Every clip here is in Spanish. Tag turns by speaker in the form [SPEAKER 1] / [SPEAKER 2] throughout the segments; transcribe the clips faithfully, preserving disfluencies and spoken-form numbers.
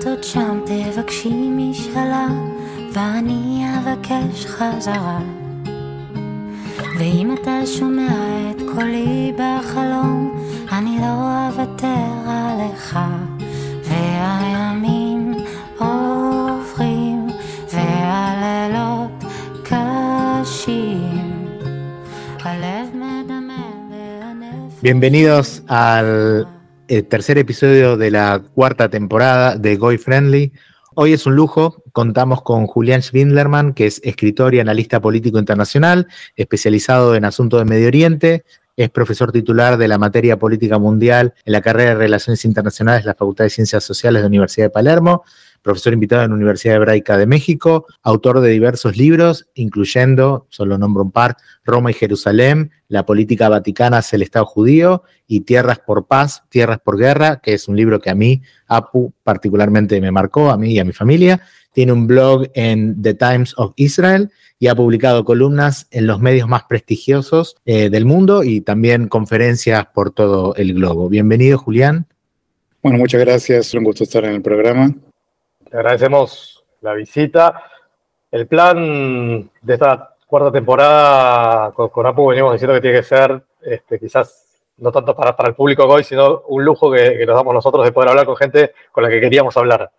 [SPEAKER 1] זאת שם תבקשי משאלה ואני אבקש חזרה ואם אתה שומע את קולי בחלום אני לא אוותר עליך והימים עוברים והלילות קשים הלב מדמם והנפש.
[SPEAKER 2] Bienvenidos al el tercer episodio de la cuarta temporada de Goy Friendly. Hoy es un lujo, contamos con Julián Schwindlerman, que es escritor y analista político internacional, especializado en asuntos de Medio Oriente, es profesor titular de la materia política mundial en la carrera de Relaciones Internacionales de la Facultad de Ciencias Sociales de la Universidad de Palermo, profesor invitado en la Universidad Hebraica de México, autor de diversos libros, incluyendo, solo nombro un par, Roma y Jerusalén, La política vaticana hacia el Estado judío y Tierras por paz, Tierras por guerra, que es un libro que a mí, Apu, particularmente me marcó, a mí y a mi familia. Tiene un blog en The Times of Israel y ha publicado columnas en los medios más prestigiosos eh, del mundo y también conferencias por todo el globo. Bienvenido, Julián.
[SPEAKER 3] Bueno, muchas gracias, un gusto estar en el programa.
[SPEAKER 4] Te agradecemos la visita. El plan de esta cuarta temporada con, con Apu venimos diciendo que tiene que ser este, quizás no tanto para, para el público Goy, sino un lujo que, que nos damos nosotros de poder hablar con gente con la que queríamos hablar.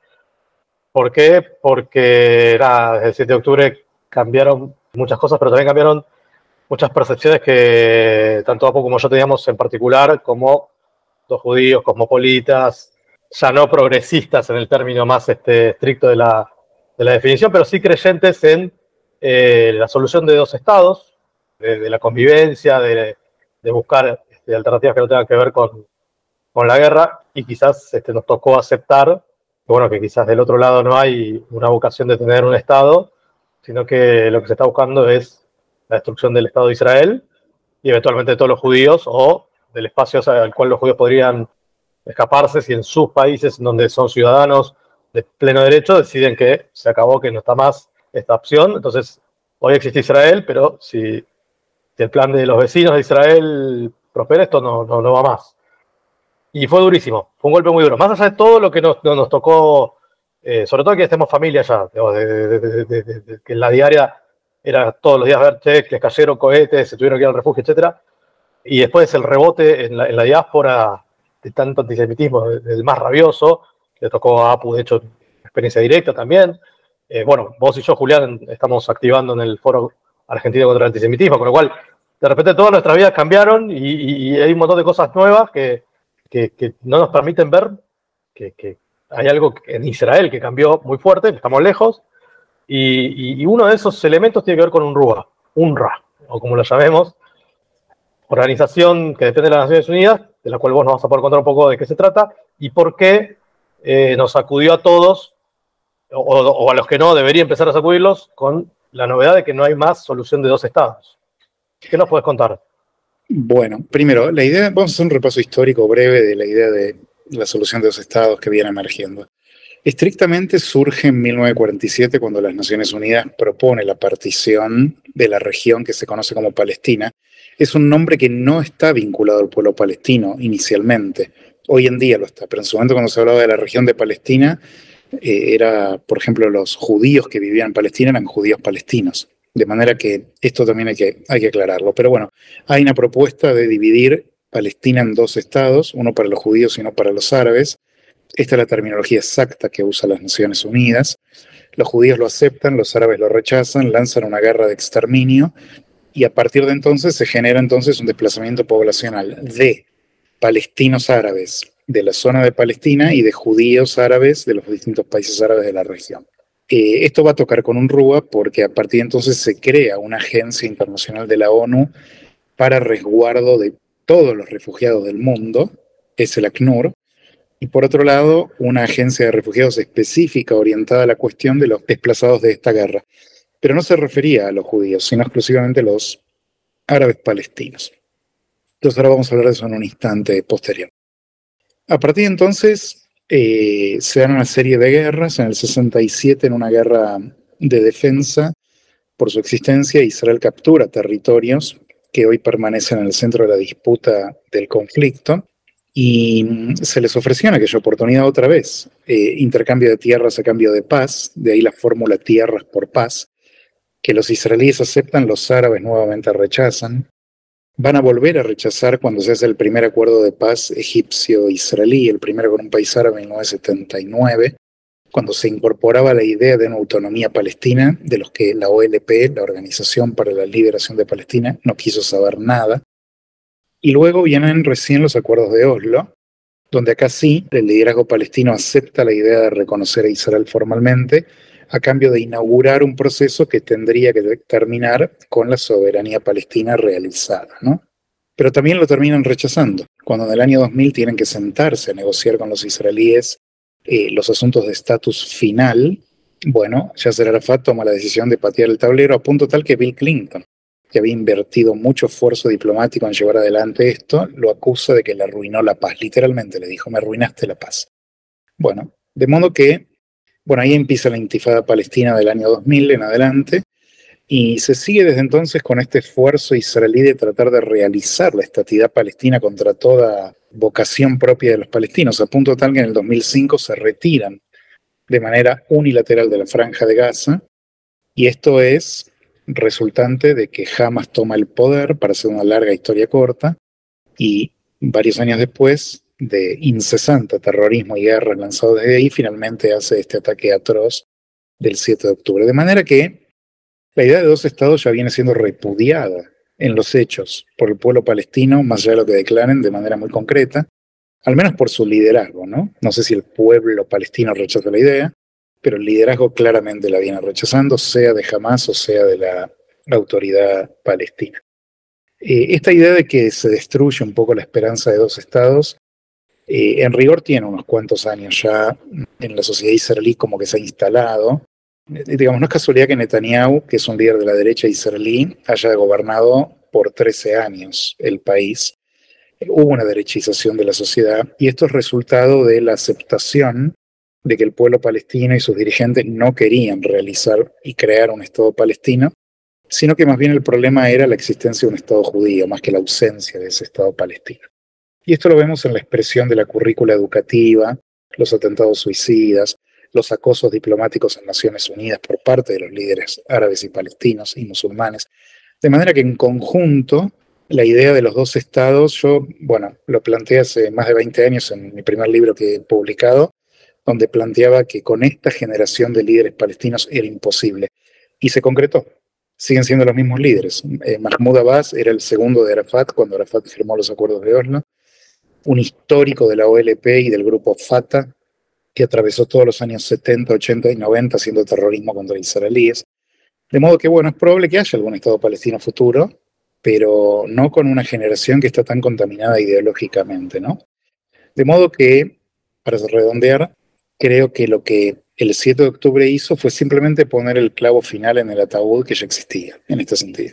[SPEAKER 4] ¿Por qué? Porque era, desde el siete de octubre cambiaron muchas cosas, pero también cambiaron muchas percepciones que tanto Apu como yo teníamos en particular como dos judíos, cosmopolitas, ya no progresistas en el término más este, estricto de la, de la definición, pero sí creyentes en eh, la solución de dos estados, de, de la convivencia, de, de buscar este, alternativas que no tengan que ver con, con la guerra, y quizás este, nos tocó aceptar que, bueno, que quizás del otro lado no hay una vocación de tener un estado, sino que lo que se está buscando es la destrucción del Estado de Israel y eventualmente de todos los judíos, o del espacio al cual los judíos podrían escaparse si en sus países donde son ciudadanos de pleno derecho deciden que se acabó, que no está más esta opción. Entonces hoy existe Israel, pero si, si el plan de los vecinos de Israel prospera, esto no, no, no va más. Y fue durísimo, fue un golpe muy duro, más allá de todo lo que nos, nos tocó, eh, sobre todo que estemos familia ya, digamos, de, de, de, de, de, de, que en la diaria era todos los días ver, che, les cayeron cohetes, se tuvieron que ir al refugio, etcétera. Y después el rebote en la, en la diáspora de tanto antisemitismo, el más rabioso, le tocó a Apu, de hecho, experiencia directa también. Eh, bueno, vos y yo, Julián, estamos activando en el Foro Argentino contra el Antisemitismo, con lo cual, de repente, todas nuestras vidas cambiaron y, y, y hay un montón de cosas nuevas que, que, que no nos permiten ver que, que hay algo en Israel que cambió muy fuerte, estamos lejos, y, y, y uno de esos elementos tiene que ver con UNRWA, UNRWA, o como lo llamemos, organización que depende de las Naciones Unidas, de la cual vos nos vas a poder contar un poco de qué se trata y por qué eh, nos sacudió a todos, o, o a los que no, debería empezar a sacudirlos, con la novedad de que no hay más solución de dos estados. ¿Qué nos puedes contar?
[SPEAKER 3] Bueno, primero, la idea, vamos a hacer un repaso histórico breve de la idea de la solución de dos estados que viene emergiendo. Estrictamente surge en mil novecientos cuarenta y siete cuando las Naciones Unidas propone la partición de la región que se conoce como Palestina. Es un nombre que no está vinculado al pueblo palestino inicialmente. Hoy en día lo está, pero en su momento cuando se hablaba de la región de Palestina, eh, era, por ejemplo, los judíos que vivían en Palestina eran judíos palestinos. De manera que esto también hay que, hay que aclararlo. Pero bueno, hay una propuesta de dividir Palestina en dos estados, uno para los judíos y uno para los árabes. Esta es la terminología exacta que usan las Naciones Unidas. Los judíos lo aceptan, los árabes lo rechazan, lanzan una guerra de exterminio y a partir de entonces se genera entonces un desplazamiento poblacional de palestinos árabes de la zona de Palestina y de judíos árabes de los distintos países árabes de la región. Eh, esto va a tocar con UNRWA porque a partir de entonces se crea una agencia internacional de la ONU para resguardo de todos los refugiados del mundo, es el ACNUR. Y por otro lado, una agencia de refugiados específica orientada a la cuestión de los desplazados de esta guerra. Pero no se refería a los judíos, sino exclusivamente a los árabes palestinos. Entonces ahora vamos a hablar de eso en un instante posterior. A partir de entonces eh, se dan una serie de guerras. En el sesenta y siete, en una guerra de defensa por su existencia, Israel captura territorios que hoy permanecen en el centro de la disputa del conflicto. y mm, se les ofreció en aquella oportunidad otra vez, eh, intercambio de tierras a cambio de paz, de ahí la fórmula tierras por paz, que los israelíes aceptan, los árabes nuevamente rechazan. Van a volver a rechazar cuando se hace el primer acuerdo de paz egipcio-israelí, el primero con un país árabe en mil novecientos setenta y nueve, cuando se incorporaba la idea de una autonomía palestina, de los que la O L P, la Organización para la Liberación de Palestina, no quiso saber nada. Y luego vienen recién los acuerdos de Oslo, donde acá sí el liderazgo palestino acepta la idea de reconocer a Israel formalmente, a cambio de inaugurar un proceso que tendría que terminar con la soberanía palestina realizada, ¿no? Pero también lo terminan rechazando, cuando en el año dos mil tienen que sentarse a negociar con los israelíes eh, los asuntos de estatus final. Bueno, Yasser Arafat toma la decisión de patear el tablero a punto tal que Bill Clinton, que había invertido mucho esfuerzo diplomático en llevar adelante esto, lo acusa de que le arruinó la paz. Literalmente le dijo, me arruinaste la paz. Bueno, de modo que, bueno, ahí empieza la intifada palestina del año dos mil en adelante, y se sigue desde entonces con este esfuerzo israelí de tratar de realizar la estatidad palestina contra toda vocación propia de los palestinos, a punto tal que en el dos mil cinco se retiran de manera unilateral de la Franja de Gaza, y esto es resultante de que Hamas toma el poder, para hacer una larga historia corta, y varios años después de incesante terrorismo y guerras lanzados desde ahí, finalmente hace este ataque atroz del siete de octubre. De manera que la idea de dos estados ya viene siendo repudiada en los hechos por el pueblo palestino, más allá de lo que declaren de manera muy concreta, al menos por su liderazgo, ¿no? No sé si el pueblo palestino rechaza la idea, pero el liderazgo claramente la viene rechazando, sea de Hamas o sea de la autoridad palestina. Eh, esta idea de que se destruye un poco la esperanza de dos estados, eh, en rigor tiene unos cuantos años ya en la sociedad israelí como que se ha instalado. Eh, digamos, no es casualidad que Netanyahu, que es un líder de la derecha israelí, haya gobernado por trece años el país. Eh, hubo una derechización de la sociedad y esto es resultado de la aceptación de que el pueblo palestino y sus dirigentes no querían realizar y crear un Estado palestino, sino que más bien el problema era la existencia de un Estado judío, más que la ausencia de ese Estado palestino. Y esto lo vemos en la expresión de la currícula educativa, los atentados suicidas, los acosos diplomáticos en Naciones Unidas por parte de los líderes árabes y palestinos y musulmanes. De manera que en conjunto, la idea de los dos estados, yo, bueno, lo planteé hace más de veinte años en mi primer libro que he publicado, donde planteaba que con esta generación de líderes palestinos era imposible. Y se concretó. Siguen siendo los mismos líderes. Eh, Mahmoud Abbas era el segundo de Arafat cuando Arafat firmó los acuerdos de Oslo, un histórico de la O L P y del grupo Fatah, que atravesó todos los años setenta, ochenta y noventa haciendo terrorismo contra israelíes. De modo que, bueno, es probable que haya algún Estado palestino futuro, pero no con una generación que está tan contaminada ideológicamente, ¿no? De modo que, para redondear, creo que lo que el siete de octubre hizo fue simplemente poner el clavo final en el ataúd que ya existía, en este sentido.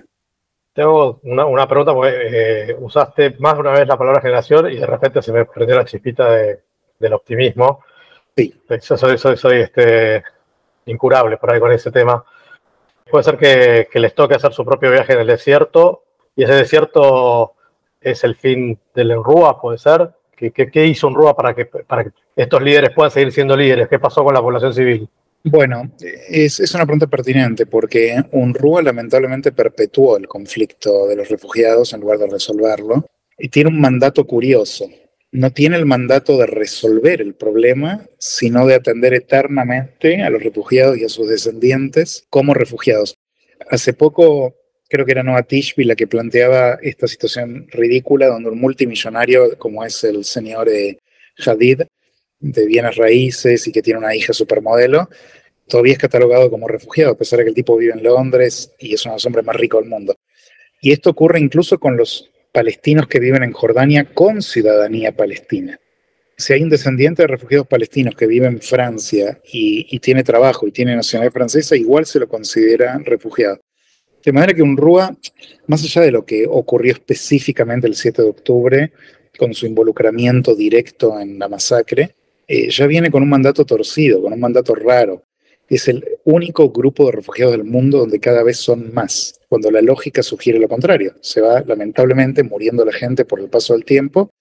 [SPEAKER 4] Tengo una, una pregunta, porque eh, usaste más de una vez la palabra generación y de repente se me perdió la chispita de, del optimismo.
[SPEAKER 3] Sí.
[SPEAKER 4] Yo soy, soy, soy este, incurable por ahí con ese tema. Puede ser que, que les toque hacer su propio viaje en el desierto, y ese desierto es el fin del UNRWA, puede ser. ¿Qué, qué, qué hizo UNRWA para que, para que estos líderes puedan seguir siendo líderes? ¿Qué pasó con la población civil?
[SPEAKER 3] Bueno, es, es una pregunta pertinente porque UNRWA lamentablemente perpetuó el conflicto de los refugiados en lugar de resolverlo, y tiene un mandato curioso. No tiene el mandato de resolver el problema, sino de atender eternamente a los refugiados y a sus descendientes como refugiados. Hace poco, creo que era Noa Tishby la que planteaba esta situación ridícula donde un multimillonario como es el señor eh, Hadid, de bienes raíces y que tiene una hija supermodelo, todavía es catalogado como refugiado, a pesar de que el tipo vive en Londres y es uno de los hombres más ricos del mundo. Y esto ocurre incluso con los palestinos que viven en Jordania con ciudadanía palestina. Si hay un descendiente de refugiados palestinos que vive en Francia y, y tiene trabajo y tiene nacionalidad francesa, igual se lo considera refugiado. De manera que UNRWA, más allá de lo que ocurrió específicamente el siete de octubre, con su involucramiento directo en la masacre, eh, ya viene con un mandato torcido, con un mandato raro. Es el único grupo de refugiados del mundo donde cada vez son más, cuando la lógica sugiere lo contrario. Se va, lamentablemente, muriendo la gente por el paso del tiempo,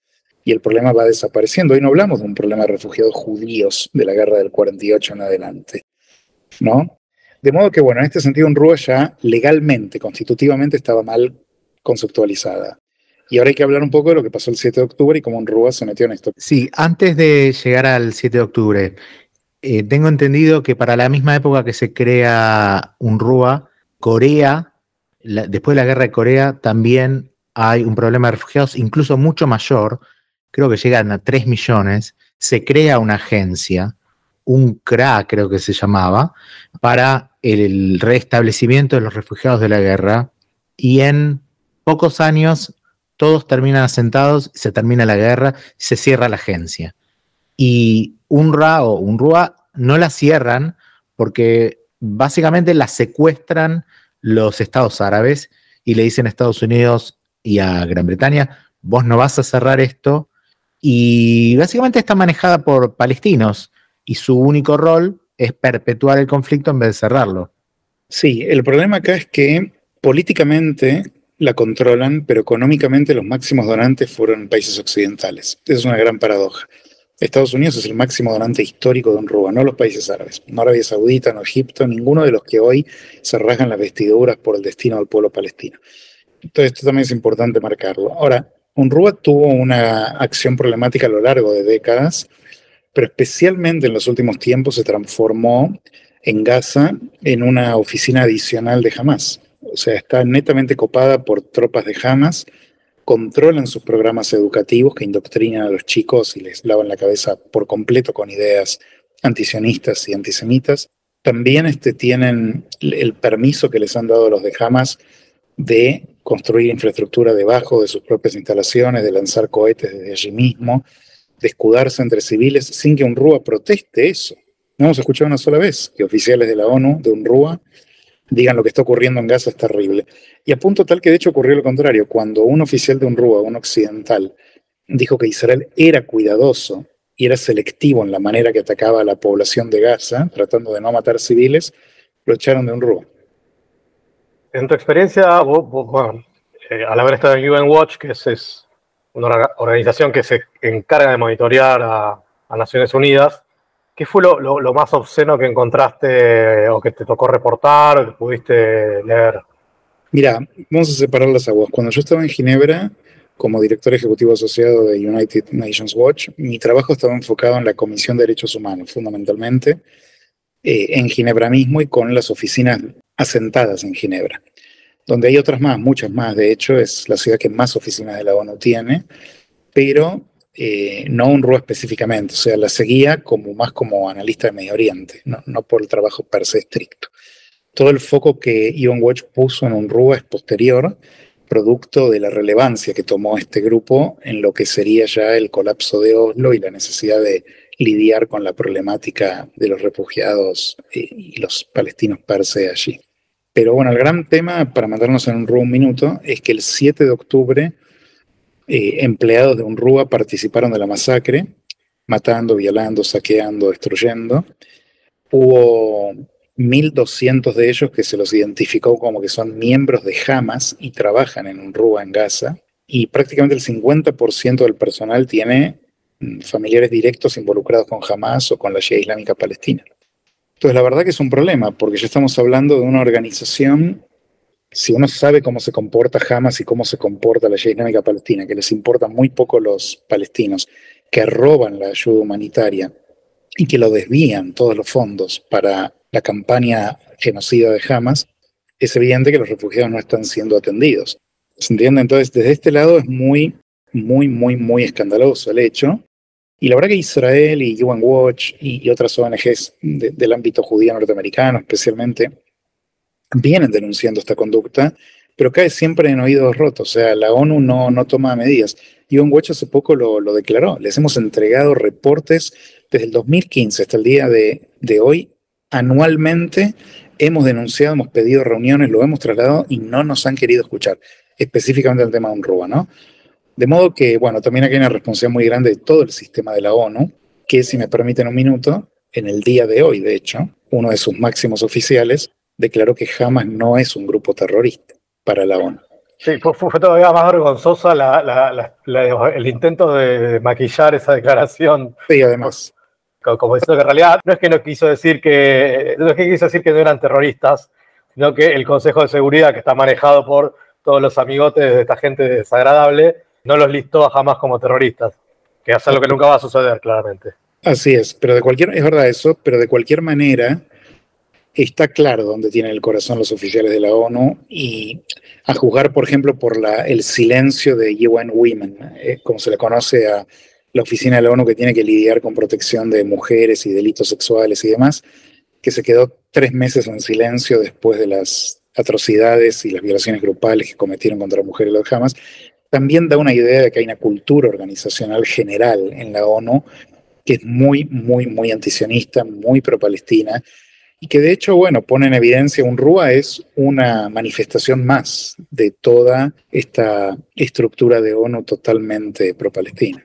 [SPEAKER 3] y el problema va desapareciendo. Hoy no hablamos de un problema de refugiados judíos de la guerra del cuarenta y ocho en adelante, ¿no? De modo que, bueno, en este sentido, UNRWA ya legalmente, constitutivamente, estaba mal conceptualizada. Y ahora hay que hablar un poco de lo que pasó el siete de octubre y cómo UNRWA se metió en esto.
[SPEAKER 2] Sí, antes de llegar al siete de octubre, eh, tengo entendido que para la misma época que se crea UNRWA, Corea, la, después de la guerra de Corea, también hay un problema de refugiados, incluso mucho mayor, creo que llegan a tres millones, se crea una agencia, un C R A creo que se llamaba, para el restablecimiento de los refugiados de la guerra, y en pocos años todos terminan asentados, se termina la guerra, se cierra la agencia. Y UNRWA o UNRWA no la cierran porque básicamente la secuestran los estados árabes y le dicen a Estados Unidos y a Gran Bretaña, vos no vas a cerrar esto, y básicamente está manejada por palestinos y su único rol es perpetuar el conflicto en vez de cerrarlo.
[SPEAKER 3] Sí, el problema acá es que políticamente la controlan, pero económicamente los máximos donantes fueron países occidentales. Esa es una gran paradoja. Estados Unidos es el máximo donante histórico de UNRWA, no los países árabes, no Arabia Saudita, no Egipto, ninguno de los que hoy se rasgan las vestiduras por el destino del pueblo palestino. Entonces esto también es importante marcarlo. Ahora, UNRWA tuvo una acción problemática a lo largo de décadas, pero especialmente en los últimos tiempos se transformó en Gaza en una oficina adicional de Hamás. O sea, está netamente copada por tropas de Hamas, controlan sus programas educativos que indoctrinan a los chicos y les lavan la cabeza por completo con ideas antisionistas y antisemitas. También este, tienen el permiso que les han dado los de Hamas de construir infraestructura debajo de sus propias instalaciones, de lanzar cohetes desde allí mismo, de escudarse entre civiles sin que UNRWA proteste eso. No hemos escuchado una sola vez que oficiales de la ONU, de UNRWA, digan lo que está ocurriendo en Gaza es terrible. Y a punto tal que de hecho ocurrió lo contrario. Cuando un oficial de UNRWA, un occidental, dijo que Israel era cuidadoso y era selectivo en la manera que atacaba a la población de Gaza, tratando de no matar civiles, lo echaron de UNRWA.
[SPEAKER 4] En tu experiencia, vos, vos, bueno, eh, al haber estado en U N Watch, que es, es una organización que se encarga de monitorear a, a Naciones Unidas, ¿qué fue lo, lo, lo más obsceno que encontraste o que te tocó reportar o que pudiste leer?
[SPEAKER 3] Mira, vamos a separar las aguas. Cuando yo estaba en Ginebra, como director ejecutivo asociado de United Nations Watch, mi trabajo estaba enfocado en la Comisión de Derechos Humanos, fundamentalmente, eh, en Ginebra mismo y con las oficinas asentadas en Ginebra, donde hay otras más, muchas más. De hecho, es la ciudad que más oficinas de la ONU tiene, pero eh, no UNRWA específicamente, o sea, la seguía como, más como analista de Medio Oriente, no, no por el trabajo per se estricto. Todo el foco que U N Watch puso en UNRWA es posterior, producto de la relevancia que tomó este grupo en lo que sería ya el colapso de Oslo y la necesidad de lidiar con la problemática de los refugiados y los palestinos per se allí. Pero bueno, el gran tema, para mandarnos en UNRWA un minuto, es que el siete de octubre eh, empleados de UNRWA participaron de la masacre, matando, violando, saqueando, destruyendo. Hubo mil doscientos de ellos que se los identificó como que son miembros de Hamas y trabajan en UNRWA en Gaza, y prácticamente el cincuenta por ciento del personal tiene familiares directos involucrados con Hamas o con la Yihad Islámica Palestina. Entonces la verdad que es un problema, porque ya estamos hablando de una organización, si uno sabe cómo se comporta Hamas y cómo se comporta la Yihad Islámica Palestina, que les importan muy poco los palestinos, que roban la ayuda humanitaria y que lo desvían todos los fondos para la campaña genocida de Hamas, es evidente que los refugiados no están siendo atendidos. ¿Se entiende? Entonces, desde este lado es muy, muy, muy, muy escandaloso el hecho. Y la verdad que Israel y U N Watch y, y otras O N Ges de, del ámbito judío norteamericano especialmente vienen denunciando esta conducta, pero cae siempre en oídos rotos. O sea, la ONU no, no toma medidas. U N Watch hace poco lo, lo declaró. Les hemos entregado reportes desde el dos mil quince hasta el día de, de hoy. Anualmente hemos denunciado, hemos pedido reuniones, lo hemos trasladado y no nos han querido escuchar, específicamente el tema de UNRWA, ¿no? De modo que, bueno, también aquí hay una responsabilidad muy grande de todo el sistema de la ONU, que, si me permiten un minuto, en el día de hoy, de hecho, uno de sus máximos oficiales declaró que Hamas no es un grupo terrorista para la ONU.
[SPEAKER 4] Sí, fue, fue todavía más vergonzosa la, la, la, la, el intento de maquillar esa declaración.
[SPEAKER 3] Sí, además.
[SPEAKER 4] Como, como diciendo que en realidad no es que no quiso decir que no es que quiso decir que no eran terroristas, sino que el Consejo de Seguridad, que está manejado por todos los amigotes de esta gente desagradable, no los listó jamás como terroristas, que es algo que nunca va a suceder, claramente.
[SPEAKER 3] Así es, pero de cualquier, es verdad eso, pero de cualquier manera está claro dónde tienen el corazón los oficiales de la ONU, y a juzgar, por ejemplo, por la, el silencio de U N Women, eh, como se le conoce a la oficina de la ONU que tiene que lidiar con protección de mujeres y delitos sexuales y demás, que se quedó tres meses en silencio después de las atrocidades y las violaciones grupales que cometieron contra mujeres los Hamas, también da una idea de que hay una cultura organizacional general en la ONU que es muy, muy, muy antisionista, muy pro-palestina, y que de hecho, bueno, pone en evidencia UNRWA es una manifestación más de toda esta estructura de ONU totalmente pro-palestina.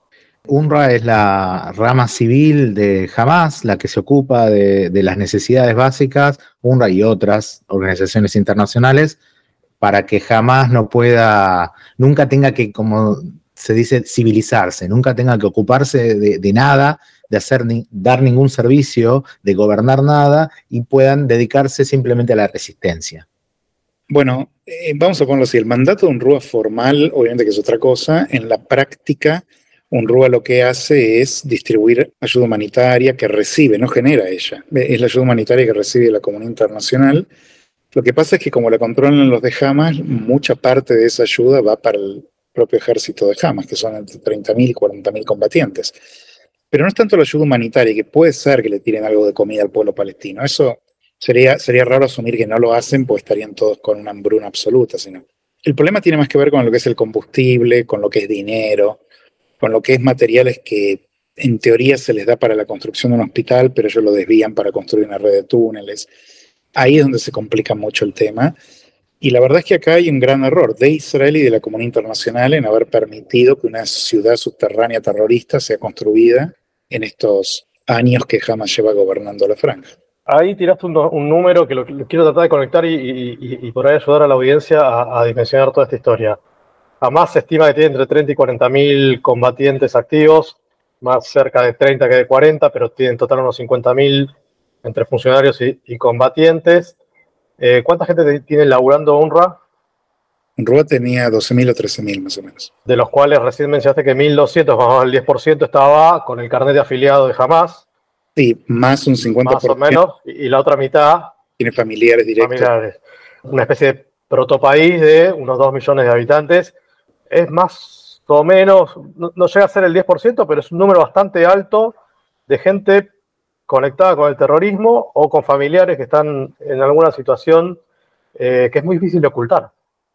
[SPEAKER 2] UNRWA es la rama civil de Hamás, la que se ocupa de, de las necesidades básicas, UNRWA y otras organizaciones internacionales, para que Hamás no pueda, nunca tenga que, como se dice, civilizarse, nunca tenga que ocuparse de, de nada, de hacer ni, dar ningún servicio, de gobernar nada, y puedan dedicarse simplemente a la resistencia.
[SPEAKER 3] Bueno, eh, vamos a ponerlo así, el mandato de UNRWA formal, obviamente que es otra cosa, en la práctica UNRWA lo que hace es distribuir ayuda humanitaria que recibe, no genera ella, es la ayuda humanitaria que recibe la comunidad internacional. Lo que pasa es que como la controlan los de Hamas, mucha parte de esa ayuda va para el propio ejército de Hamas, que son entre treinta mil y cuarenta mil combatientes. Pero no es tanto la ayuda humanitaria, que puede ser que le tiren algo de comida al pueblo palestino. Eso sería, sería raro asumir que no lo hacen, pues estarían todos con una hambruna absoluta. Sino. El problema tiene más que ver con lo que es el combustible, con lo que es dinero, con lo que es materiales que en teoría se les da para la construcción de un hospital, pero ellos lo desvían para construir una red de túneles. Ahí es donde se complica mucho el tema. Y la verdad es que acá hay un gran error de Israel y de la comunidad internacional en haber permitido que una ciudad subterránea terrorista sea construida en estos años que Hamas lleva gobernando la franja.
[SPEAKER 4] Ahí tiraste un, un número que lo, lo quiero tratar de conectar y, y, y por ahí ayudar a la audiencia a, a dimensionar toda esta historia. Hamas se estima que tiene entre treinta y cuarenta mil combatientes activos, más cerca de treinta que de cuarenta, pero tiene en total unos cincuenta mil entre funcionarios y, y combatientes. Eh, ¿Cuánta gente tiene laburando UNRWA?
[SPEAKER 3] UNRWA tenía doce mil o trece mil más o menos.
[SPEAKER 4] De los cuales recién mencionaste que mil doscientos, más o menos el diez por ciento, estaba con el carnet de afiliado de Hamas.
[SPEAKER 3] Sí, más un cincuenta por ciento.
[SPEAKER 4] Más o menos, y, y la otra mitad...
[SPEAKER 3] Tiene familiares directos.
[SPEAKER 4] Familiares. Una especie de protopaís de unos dos millones de habitantes. Es más o menos, no, no llega a ser el diez por ciento, pero es un número bastante alto de gente conectada con el terrorismo o con familiares que están en alguna situación eh, que es muy difícil de ocultar.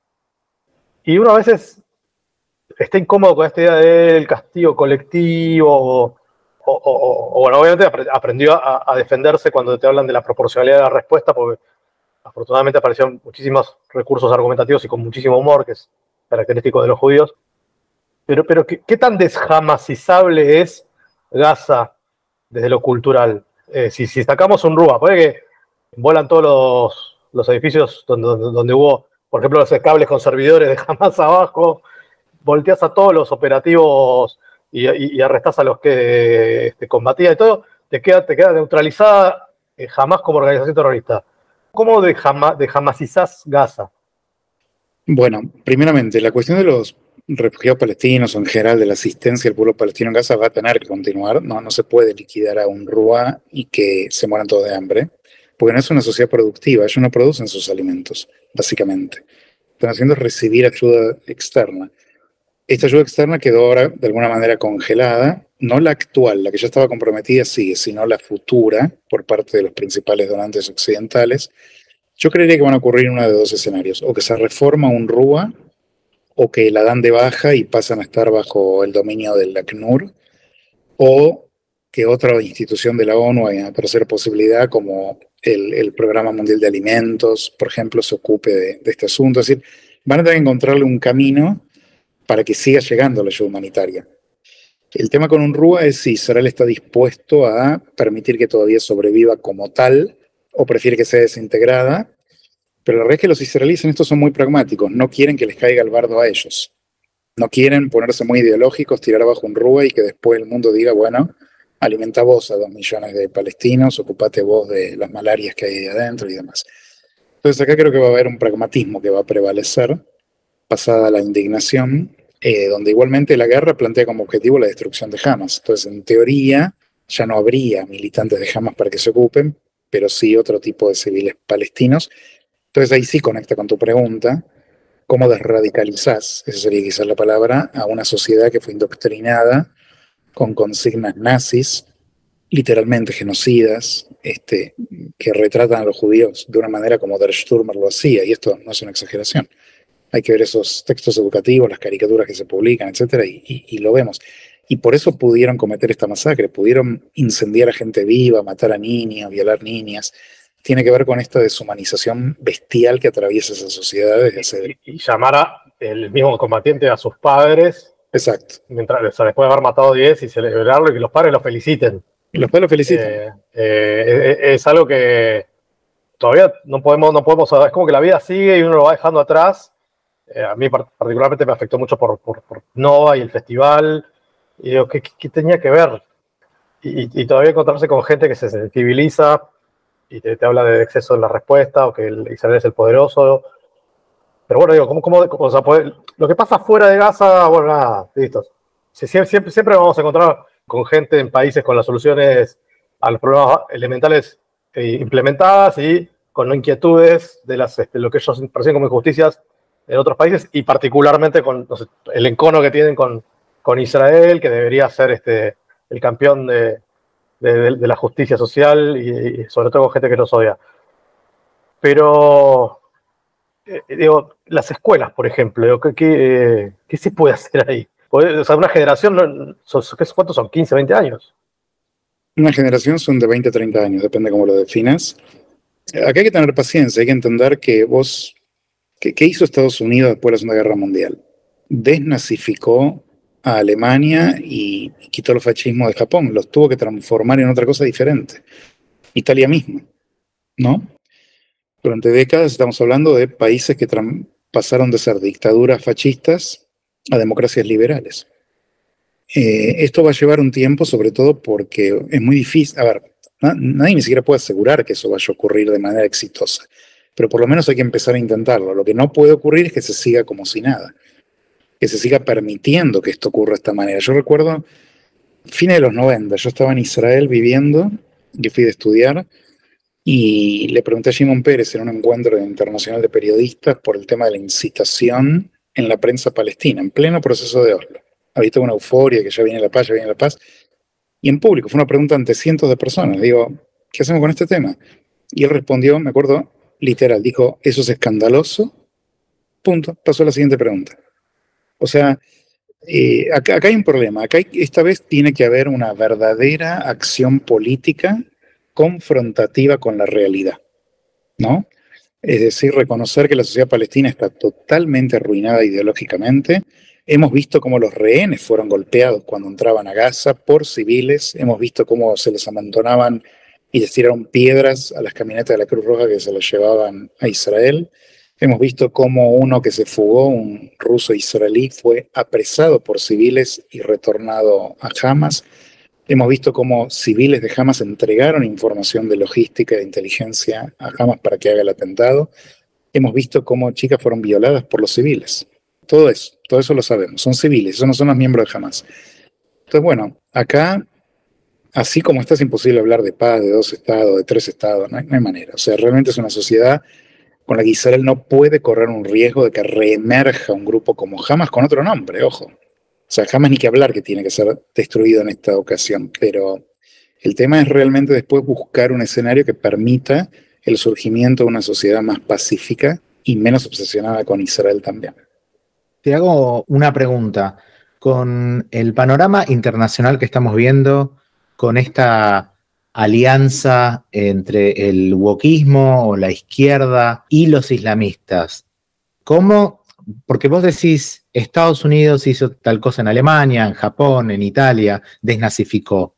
[SPEAKER 4] Y uno a veces está incómodo con esta idea del castigo colectivo o, o, o, o bueno, obviamente aprendió a, a defenderse cuando te hablan de la proporcionalidad de la respuesta, porque afortunadamente aparecieron muchísimos recursos argumentativos y con muchísimo humor, que es característico de los judíos. Pero, pero ¿qué, qué tan deshamasizable es Gaza desde lo cultural? Eh, si, si sacamos UNRWA, puede que volan todos los, los edificios donde, donde, donde hubo, por ejemplo, los cables con servidores de Hamas abajo, volteas a todos los operativos y, y, y arrestás a los que este, combatían y todo, te queda, te queda neutralizada eh, Hamas como organización terrorista. ¿Cómo de hamasizás Gaza?
[SPEAKER 3] Bueno, primeramente, la cuestión de los refugiados palestinos o en general de la asistencia al pueblo palestino en Gaza va a tener que continuar. No, no se puede liquidar a UNRWA y que se mueran todos de hambre, porque no es una sociedad productiva, ellos no producen sus alimentos, básicamente. Están haciendo recibir ayuda externa. Esta ayuda externa quedó ahora de alguna manera congelada, no la actual, la que ya estaba comprometida sigue, sino la futura por parte de los principales donantes occidentales. Yo creería que van a ocurrir uno de dos escenarios, o que se reforma UNRWA, o que la dan de baja y pasan a estar bajo el dominio del ACNUR, o que otra institución de la ONU, hay una tercera posibilidad, como el, el Programa Mundial de Alimentos, por ejemplo, se ocupe de, de este asunto. Es decir, van a tener que encontrarle un camino para que siga llegando la ayuda humanitaria. El tema con UNRWA es si Israel está dispuesto a permitir que todavía sobreviva como tal, o prefiere que sea desintegrada, Pero la realidad es que los israelíes en esto son muy pragmáticos, no quieren que les caiga el bardo a ellos. No quieren ponerse muy ideológicos, tirar abajo un rúa y que después el mundo diga, bueno, alimenta vos a dos millones de palestinos, ocupate vos de las malarias que hay ahí adentro y demás. Entonces acá creo que va a haber un pragmatismo que va a prevalecer, pasada la indignación, eh, donde igualmente la guerra plantea como objetivo la destrucción de Hamas. Entonces, en teoría, ya no habría militantes de Hamas para que se ocupen, pero sí otro tipo de civiles palestinos. Entonces ahí sí conecta con tu pregunta, ¿cómo desradicalizás? Esa sería quizás la palabra, a una sociedad que fue indoctrinada con consignas nazis, literalmente genocidas, este, que retratan a los judíos de una manera como Der Stürmer lo hacía, y esto no es una exageración. Hay que ver esos textos educativos, las caricaturas que se publican, etcétera, y, y, y lo vemos. Y por eso pudieron cometer esta masacre, pudieron incendiar a gente viva, matar a niños, violar niñas. Tiene que ver con esta deshumanización bestial que atraviesa esas sociedades. Hace...
[SPEAKER 4] Y, y llamar a el mismo combatiente a sus padres.
[SPEAKER 3] Exacto.
[SPEAKER 4] Mientras, o sea, después de haber matado diez y celebrarlo y que los padres lo feliciten.
[SPEAKER 3] Y los padres lo felicitan.
[SPEAKER 4] Eh, eh, es, es algo que todavía no podemos, no podemos, es como que la vida sigue y uno lo va dejando atrás. Eh, a mí particularmente me afectó mucho por, por, por Nova y el festival. Y digo, ¿qué, qué tenía que ver? Y, y todavía encontrarse con gente que se sensibiliza y te, te habla de exceso en la respuesta o que el Israel es el poderoso. Pero bueno, digo, ¿cómo, cómo, o sea, puede, lo que pasa fuera de Gaza, bueno, nada, listo. Siempre, siempre, siempre vamos a encontrar con gente en países con las soluciones a los problemas elementales eh, implementadas y con inquietudes de, las, de lo que ellos perciben como injusticias en otros países y particularmente con no sé, el encono que tienen con, con Israel, que debería ser este, el campeón de, de, de la justicia social y, y sobre todo con gente que nos odia. Pero, eh, digo, las escuelas, por ejemplo, digo, ¿qué, qué, ¿qué se puede hacer ahí? O sea, una generación, ¿cuántos son? ¿quince, veinte años?
[SPEAKER 3] Una generación son de veinte a treinta años, depende cómo lo definas. Acá hay que tener paciencia, hay que entender que vos... ¿Qué, ¿Qué hizo Estados Unidos después de la Segunda Guerra Mundial? Desnazificó a Alemania y quitó el fascismo de Japón. Los tuvo que transformar en otra cosa diferente. Italia misma, ¿no? Durante décadas estamos hablando de países que pasaron de ser dictaduras fascistas a democracias liberales. Eh, esto va a llevar un tiempo, sobre todo porque es muy difícil. A ver, na, nadie ni siquiera puede asegurar que eso vaya a ocurrir de manera exitosa. Pero por lo menos hay que empezar a intentarlo. Lo que no puede ocurrir es que se siga como si nada, que se siga permitiendo que esto ocurra de esta manera. Yo recuerdo, fines de los noventa, yo estaba en Israel viviendo, yo fui de estudiar, y le pregunté a Shimon Peres en un encuentro internacional de periodistas por el tema de la incitación en la prensa palestina, en pleno proceso de Oslo. Había toda una euforia, que ya viene la paz, ya viene la paz, y en público, fue una pregunta ante cientos de personas. Digo, ¿qué hacemos con este tema? Y él respondió, me acuerdo, literal, dijo, eso es escandaloso, punto, pasó a la siguiente pregunta. O sea, eh, acá, acá hay un problema, acá hay, esta vez tiene que haber una verdadera acción política confrontativa con la realidad, ¿no? Es decir, reconocer que la sociedad palestina está totalmente arruinada ideológicamente. Hemos visto cómo los rehenes fueron golpeados cuando entraban a Gaza por civiles, hemos visto cómo se les amontonaban y les tiraron piedras a las camionetas de la Cruz Roja que se las llevaban a Israel. Hemos visto cómo uno que se fugó, un ruso israelí, fue apresado por civiles y retornado a Hamas. Hemos visto cómo civiles de Hamas entregaron información de logística y de inteligencia a Hamas para que haga el atentado. Hemos visto cómo chicas fueron violadas por los civiles. Todo eso, todo eso lo sabemos. Son civiles, esos no son los miembros de Hamas. Entonces, bueno, acá, así como está, es imposible hablar de paz, de dos estados, de tres estados, no hay, no hay manera. O sea, realmente es una sociedad con la que Israel no puede correr un riesgo de que reemerja un grupo como Hamas con otro nombre, ojo. O sea, jamás ni que hablar que tiene que ser destruido en esta ocasión, pero el tema es realmente después buscar un escenario que permita el surgimiento de una sociedad más pacífica y menos obsesionada con Israel también.
[SPEAKER 2] Te hago una pregunta. Con el panorama internacional que estamos viendo, con esta alianza entre el wokismo o la izquierda y los islamistas, ¿cómo? Porque vos decís, Estados Unidos hizo tal cosa en Alemania, en Japón, en Italia, desnazificó.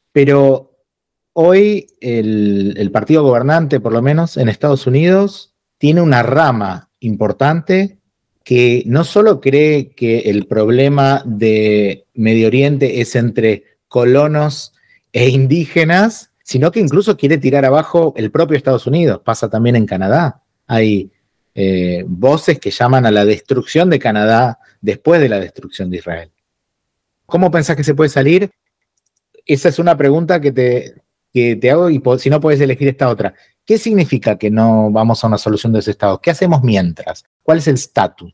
[SPEAKER 2] Pero hoy el, el partido gobernante, por lo menos en Estados Unidos, tiene una rama importante que no solo cree que el problema de Medio Oriente es entre colonos e indígenas, sino que incluso quiere tirar abajo el propio Estados Unidos. Pasa también en Canadá. Hay eh, voces que llaman a la destrucción de Canadá después de la destrucción de Israel. ¿Cómo pensás que se puede salir? Esa es una pregunta que te, que te hago, y si no puedes elegir esta otra. ¿Qué significa que no vamos a una solución de los estados? ¿Qué hacemos mientras? ¿Cuál es el estatus?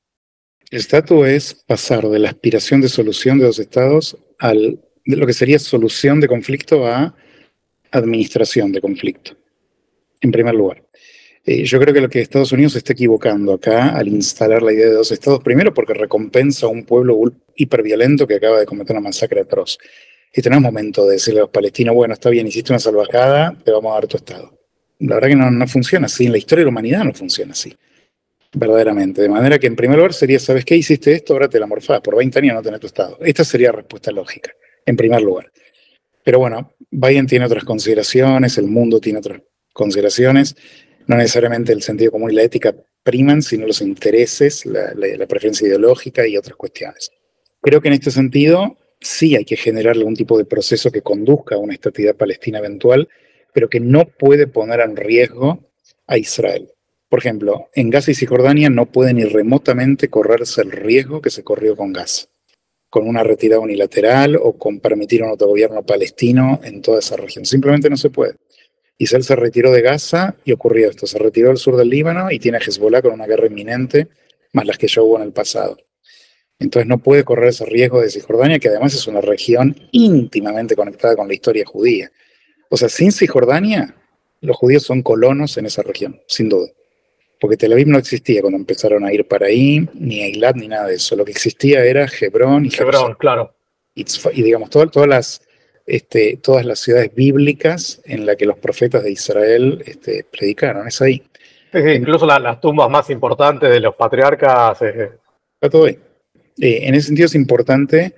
[SPEAKER 3] El estatus es pasar de la aspiración de solución de los estados al, de lo que sería solución de conflicto a administración de conflicto, en primer lugar. Eh, yo creo que lo que Estados Unidos se está equivocando acá al instalar la idea de dos estados, primero porque recompensa a un pueblo hiperviolento que acaba de cometer una masacre atroz. Este no es momento de decirle a los palestinos, bueno, está bien, hiciste una salvajada, te vamos a dar tu estado. La verdad que no, no funciona así, en la historia de la humanidad no funciona así, verdaderamente. De manera que en primer lugar sería, ¿sabes qué? Hiciste esto, ahora te la morfás, por veinte años no tenés tu estado. Esta sería la respuesta lógica, en primer lugar. Pero bueno, Biden tiene otras consideraciones, el mundo tiene otras consideraciones, no necesariamente el sentido común y la ética priman, sino los intereses, la, la, la preferencia ideológica y otras cuestiones. Creo que en este sentido sí hay que generar algún tipo de proceso que conduzca a una estatidad palestina eventual, pero que no puede poner en riesgo a Israel. Por ejemplo, en Gaza y Cisjordania no puede ni remotamente correrse el riesgo que se corrió con Gaza, con una retirada unilateral o con permitir un autogobierno palestino en toda esa región. Simplemente no se puede. Israel se retiró de Gaza y ocurrió esto. Se retiró al sur del Líbano y tiene a Hezbollah con una guerra inminente, más las que ya hubo en el pasado. Entonces no puede correr ese riesgo de Cisjordania, que además es una región íntimamente conectada con la historia judía. O sea, sin Cisjordania, los judíos son colonos en esa región, sin duda. Porque Tel Aviv no existía cuando empezaron a ir para ahí, ni Eilat, ni nada de eso. Lo que existía era Hebrón y
[SPEAKER 4] Hebrón, claro.
[SPEAKER 3] Y, y digamos, todo, todas, las, este, todas las ciudades bíblicas en las que los profetas de Israel este, predicaron, es ahí.
[SPEAKER 4] Sí, sí, incluso la, las tumbas más importantes de los patriarcas. Eh.
[SPEAKER 3] Está todo ahí. Eh, en ese sentido es importante,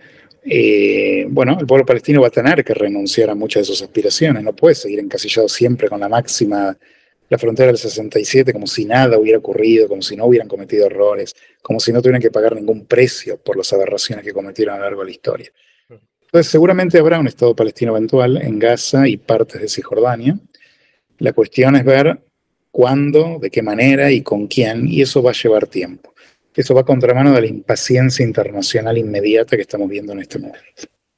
[SPEAKER 3] eh, bueno, el pueblo palestino va a tener que renunciar a muchas de sus aspiraciones, no puede seguir encasillado siempre con la máxima, la frontera del sesenta y siete, como si nada hubiera ocurrido, como si no hubieran cometido errores, como si no tuvieran que pagar ningún precio por las aberraciones que cometieron a lo largo de la historia. Entonces seguramente habrá un Estado palestino eventual en Gaza y partes de Cisjordania. La cuestión es ver cuándo, de qué manera y con quién, y eso va a llevar tiempo. Eso va a contramano de la impaciencia internacional inmediata que estamos viendo en este momento.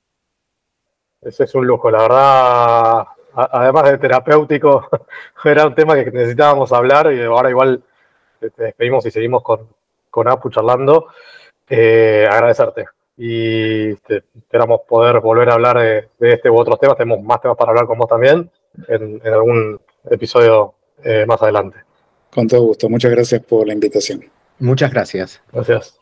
[SPEAKER 4] Ese es un lujo, la verdad, además de terapéutico, era un tema que necesitábamos hablar y ahora igual te despedimos y seguimos con, con Apu charlando. Eh, agradecerte y te, esperamos poder volver a hablar de, de este u otros temas. Tenemos más temas para hablar con vos también en, en algún episodio eh, más adelante.
[SPEAKER 3] Con todo gusto, muchas gracias por la invitación.
[SPEAKER 2] Muchas gracias.
[SPEAKER 4] Gracias.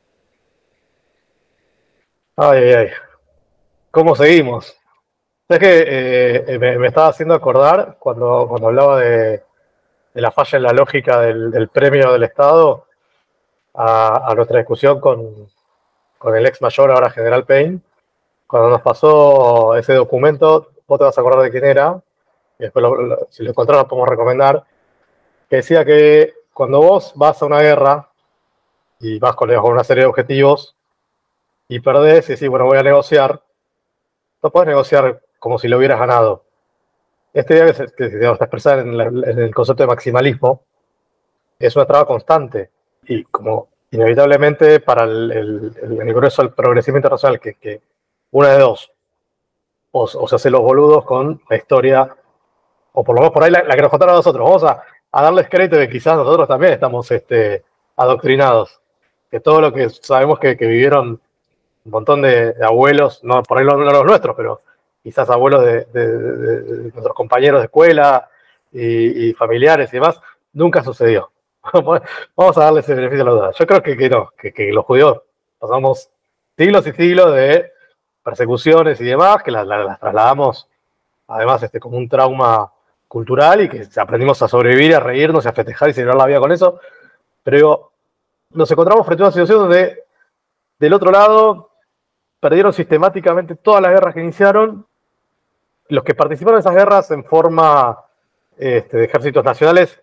[SPEAKER 4] Ay, ay, ay. ¿Cómo seguimos? Es que eh, me, me estaba haciendo acordar cuando, cuando hablaba de, de la falla en la lógica del, del premio del Estado a, a nuestra discusión con, con el ex mayor, ahora general Payne. Cuando nos pasó ese documento, vos te vas a acordar de quién era, y después lo, lo, si lo encontrás lo podemos recomendar, que decía que cuando vos vas a una guerra y vas con, con una serie de objetivos y perdés y decís, bueno, voy a negociar, no podés negociar como si lo hubieras ganado. Este idea que se, que se expresa en, la, en el concepto de maximalismo es una traba constante y como inevitablemente para el, el, el grueso del progresismo internacional, que, que una de dos, o, o se hace los boludos con la historia, o por lo menos por ahí la, la que nos contaron a nosotros. Vamos a, a darles crédito que quizás nosotros también estamos este, adoctrinados, que todo lo que sabemos que, que vivieron un montón de, de abuelos, no por ahí no, no los nuestros, pero quizás abuelos de, de, de, de nuestros compañeros de escuela y, y familiares y demás, nunca sucedió. Vamos a darles el beneficio de la duda. Yo creo que, que no, que, que los judíos pasamos siglos y siglos de persecuciones y demás, que las, las, las trasladamos además este, como un trauma cultural y que aprendimos a sobrevivir, a reírnos y a festejar y celebrar la vida con eso. Pero digo, nos encontramos frente a una situación donde del otro lado perdieron sistemáticamente todas las guerras que iniciaron. Los que participaron en esas guerras en forma este, de ejércitos nacionales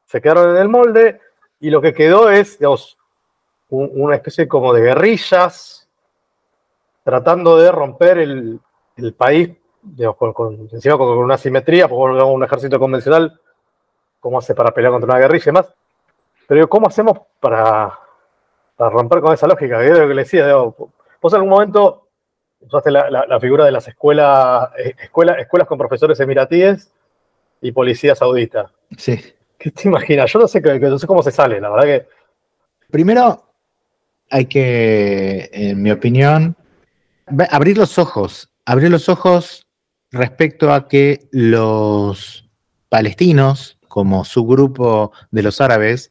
[SPEAKER 4] se quedaron en el molde y lo que quedó es, digamos, un, una especie como de guerrillas tratando de romper el, el país, digamos, con, con, encima con una simetría, porque un ejército convencional, ¿cómo hace para pelear contra una guerrilla y demás? Pero ¿cómo hacemos para, para romper con esa lógica? Que es lo que le decía, digamos, vos en algún momento usaste la, la, la figura de las escuelas, escuela, escuelas con profesores emiratíes y policía saudita.
[SPEAKER 2] Sí.
[SPEAKER 4] ¿Qué te imaginas? Yo no sé, no sé cómo se sale, la verdad que...
[SPEAKER 2] Primero, hay que, en mi opinión, abrir los ojos. Abrir los ojos respecto a que los palestinos, como subgrupo de los árabes,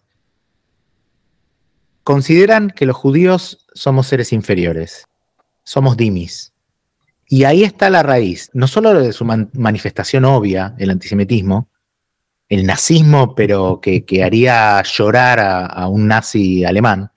[SPEAKER 2] consideran que los judíos somos seres inferiores. Somos dimis. Y ahí está la raíz, no solo de su man- manifestación obvia, el antisemitismo, el nazismo, pero que, que haría llorar a, a un nazi alemán,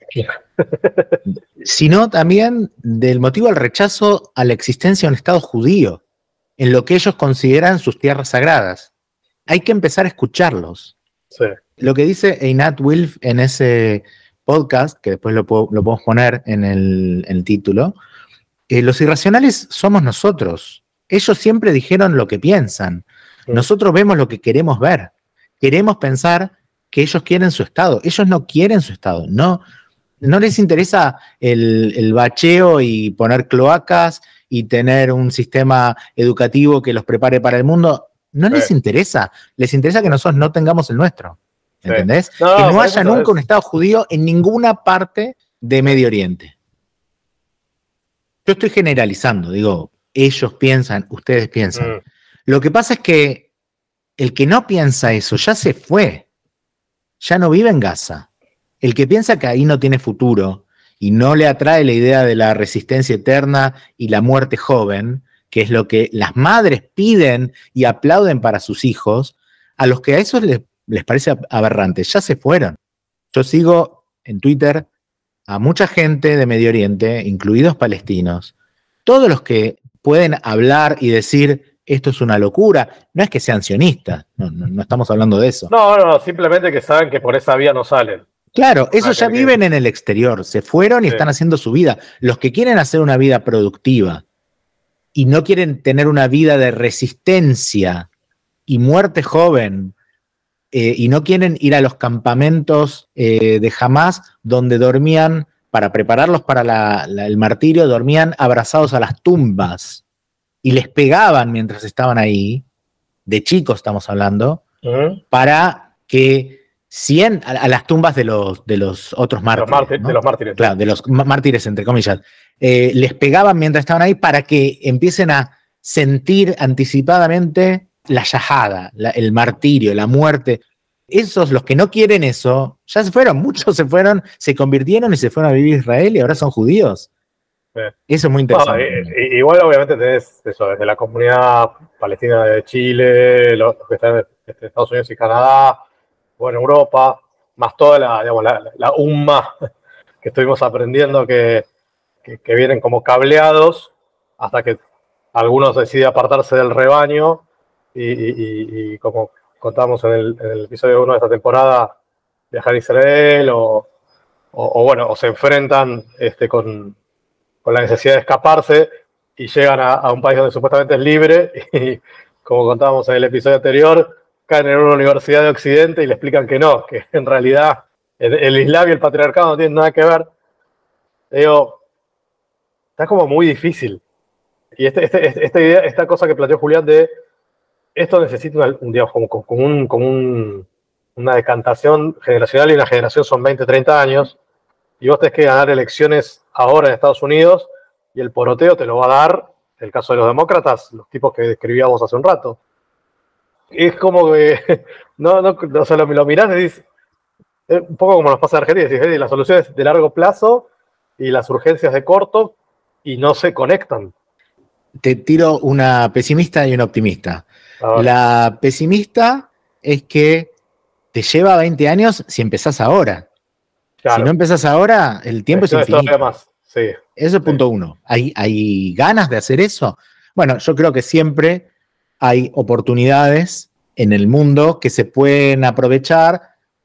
[SPEAKER 2] sino también del motivo del rechazo a la existencia de un Estado judío, en lo que ellos consideran sus tierras sagradas. Hay que empezar a escucharlos.
[SPEAKER 4] Sí.
[SPEAKER 2] Lo que dice Einat Wilf en ese podcast, que después lo, puedo, lo podemos poner en el, en el título, eh, los irracionales somos nosotros. Ellos siempre dijeron lo que piensan. Sí. Nosotros vemos lo que queremos ver. Queremos pensar que ellos quieren su Estado. Ellos no quieren su Estado. No, no les interesa el, el bacheo y poner cloacas y tener un sistema educativo que los prepare para el mundo. No sí. les interesa. Les interesa que nosotros no tengamos el nuestro. ¿Entendés? Sí. No, que no haya nunca es... un Estado judío en ninguna parte de Medio Oriente. Yo estoy generalizando, digo, ellos piensan, ustedes piensan. Mm. Lo que pasa es que el que no piensa eso ya se fue, ya no vive en Gaza. El que piensa que ahí no tiene futuro y no le atrae la idea de la resistencia eterna y la muerte joven, que es lo que las madres piden y aplauden para sus hijos, a los que a eso les, les parece aberrante, ya se fueron. Yo sigo en Twitter a mucha gente de Medio Oriente, incluidos palestinos, todos los que pueden hablar y decir esto es una locura, no es que sean sionistas, no, no, no estamos hablando de eso.
[SPEAKER 4] No, no, no, simplemente que saben que por esa vía no salen.
[SPEAKER 2] Claro, esos ya viven en el exterior, se fueron y sí. están haciendo su vida. Los que quieren hacer una vida productiva y no quieren tener una vida de resistencia y muerte joven, Eh, y no quieren ir a los campamentos eh, de Hamás donde dormían, para prepararlos para la, la, el martirio, dormían abrazados a las tumbas y les pegaban mientras estaban ahí, de chicos estamos hablando, uh-huh. para que cien, a, a las tumbas de los, de los otros mártires.
[SPEAKER 4] Los mártires, ¿no? De los mártires.
[SPEAKER 2] Claro, de los mártires, entre comillas. Eh, les pegaban mientras estaban ahí para que empiecen a sentir anticipadamente la yajada, la, el martirio, la muerte. Esos, los que no quieren eso, ya se fueron, muchos se fueron, se convirtieron y se fueron a vivir a Israel y ahora son judíos. Sí. Eso es muy interesante.
[SPEAKER 4] No, y, igual obviamente tenés eso, desde la comunidad palestina de Chile, los que están en Estados Unidos y Canadá, o en Europa, más toda la, digamos, la, la umma que estuvimos aprendiendo que, que, que vienen como cableados hasta que algunos deciden apartarse del rebaño y, y, y, y como contábamos en el, en el episodio uno de esta temporada, viajar a Israel o, o, o bueno, o se enfrentan este, con, con la necesidad de escaparse y llegan a, a un país donde supuestamente es libre y, como contábamos en el episodio anterior, caen en una universidad de Occidente y le explican que no, que en realidad el, el Islam y el patriarcado no tienen nada que ver. Digo, está como muy difícil. Y este, este, esta idea, esta cosa que planteó Julián de esto necesita una, un, digamos, como, como, un, como un, una decantación generacional, y una generación son veinte, treinta años, y vos tenés que ganar elecciones ahora en Estados Unidos, y el poroteo te lo va a dar, en el caso de los demócratas, los tipos que describíamos hace un rato. Es como que, no, no, o sea, lo, lo mirás y dices, es un poco como nos pasa en Argentina, decís, hey, las soluciones de largo plazo y las urgencias de corto, y no se conectan.
[SPEAKER 2] Te tiro una pesimista y una optimista. La pesimista es que te lleva veinte años si empezás ahora. Claro. Si no empezás ahora, el tiempo eso es infinito. Más. Sí. Eso es punto sí. uno. ¿Hay, ¿Hay ganas de hacer eso? Bueno, yo creo que siempre hay oportunidades en el mundo que se pueden aprovechar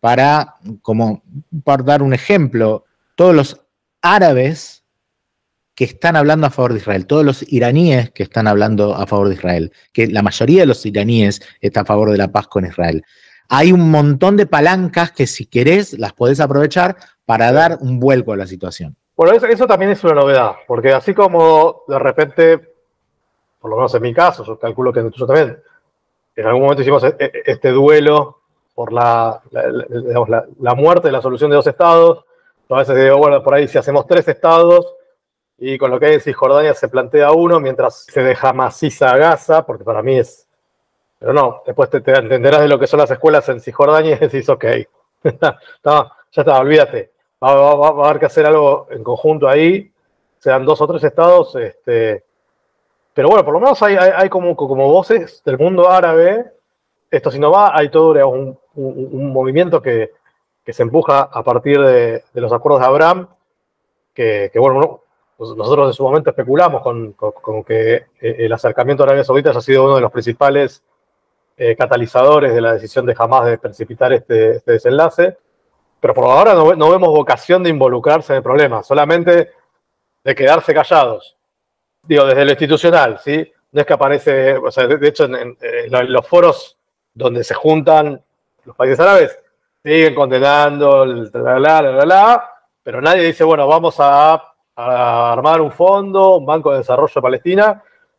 [SPEAKER 2] para, como por dar un ejemplo, todos los árabes que están hablando a favor de Israel, todos los iraníes que están hablando a favor de Israel, que la mayoría de los iraníes está a favor de la paz con Israel. Hay un montón de palancas que si querés las podés aprovechar para dar un vuelco a la situación.
[SPEAKER 4] Bueno, eso, eso también es una novedad, porque así como de repente, por lo menos en mi caso, yo calculo que nosotros también, en algún momento hicimos este duelo por la, la, la, digamos, la, la muerte de la solución de dos estados. A veces digo, bueno, por ahí si hacemos tres estados, y con lo que hay en Cisjordania se plantea uno, mientras se deja maciza a Gaza, porque para mí es... Pero no, después te, te entenderás de lo que son las escuelas en Cisjordania y decís, ok, no, ya está, olvídate. Va, va, va a haber que hacer algo en conjunto ahí, sean dos o tres estados. Este, pero bueno, por lo menos hay, hay, hay como, como voces del mundo árabe. Esto si no va, hay todo un, un, un movimiento que, que se empuja a partir de, de los acuerdos de Abraham, que, que bueno, uno, nosotros en su momento especulamos con, con, con que el acercamiento a Arabia Saudita haya sido uno de los principales eh, catalizadores de la decisión de Hamás de precipitar este, este desenlace, pero por ahora no, no vemos vocación de involucrarse en el problema, solamente de quedarse callados. Digo, desde lo institucional, ¿sí? No es que aparece, o sea, de, de hecho, en, en, en los foros donde se juntan los países árabes, siguen condenando, la, la, la, la, la, pero nadie dice, bueno, vamos a... a armar un fondo, un banco de desarrollo de Palestina,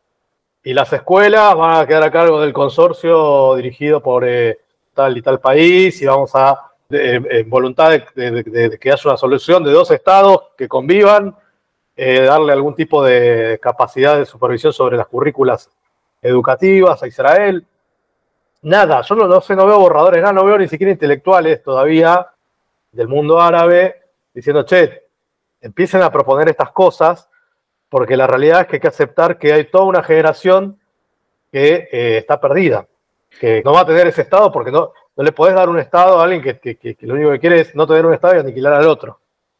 [SPEAKER 4] y las escuelas van a quedar a cargo del consorcio dirigido por eh, tal y tal país, y vamos a, en eh, voluntad de, de, de, de que haya una solución de dos estados que convivan, eh, darle algún tipo de capacidad de supervisión sobre las currículas educativas a Israel. Nada, yo no, no sé, no veo borradores, nada, no veo ni siquiera intelectuales todavía del mundo árabe diciendo, che, empiecen a proponer estas cosas, porque la realidad es que hay que aceptar que hay toda una generación que eh, está perdida, que no va a tener ese estado porque no, no le podés dar un estado a alguien que, que, que, que lo único que quiere es no tener un estado y aniquilar al otro.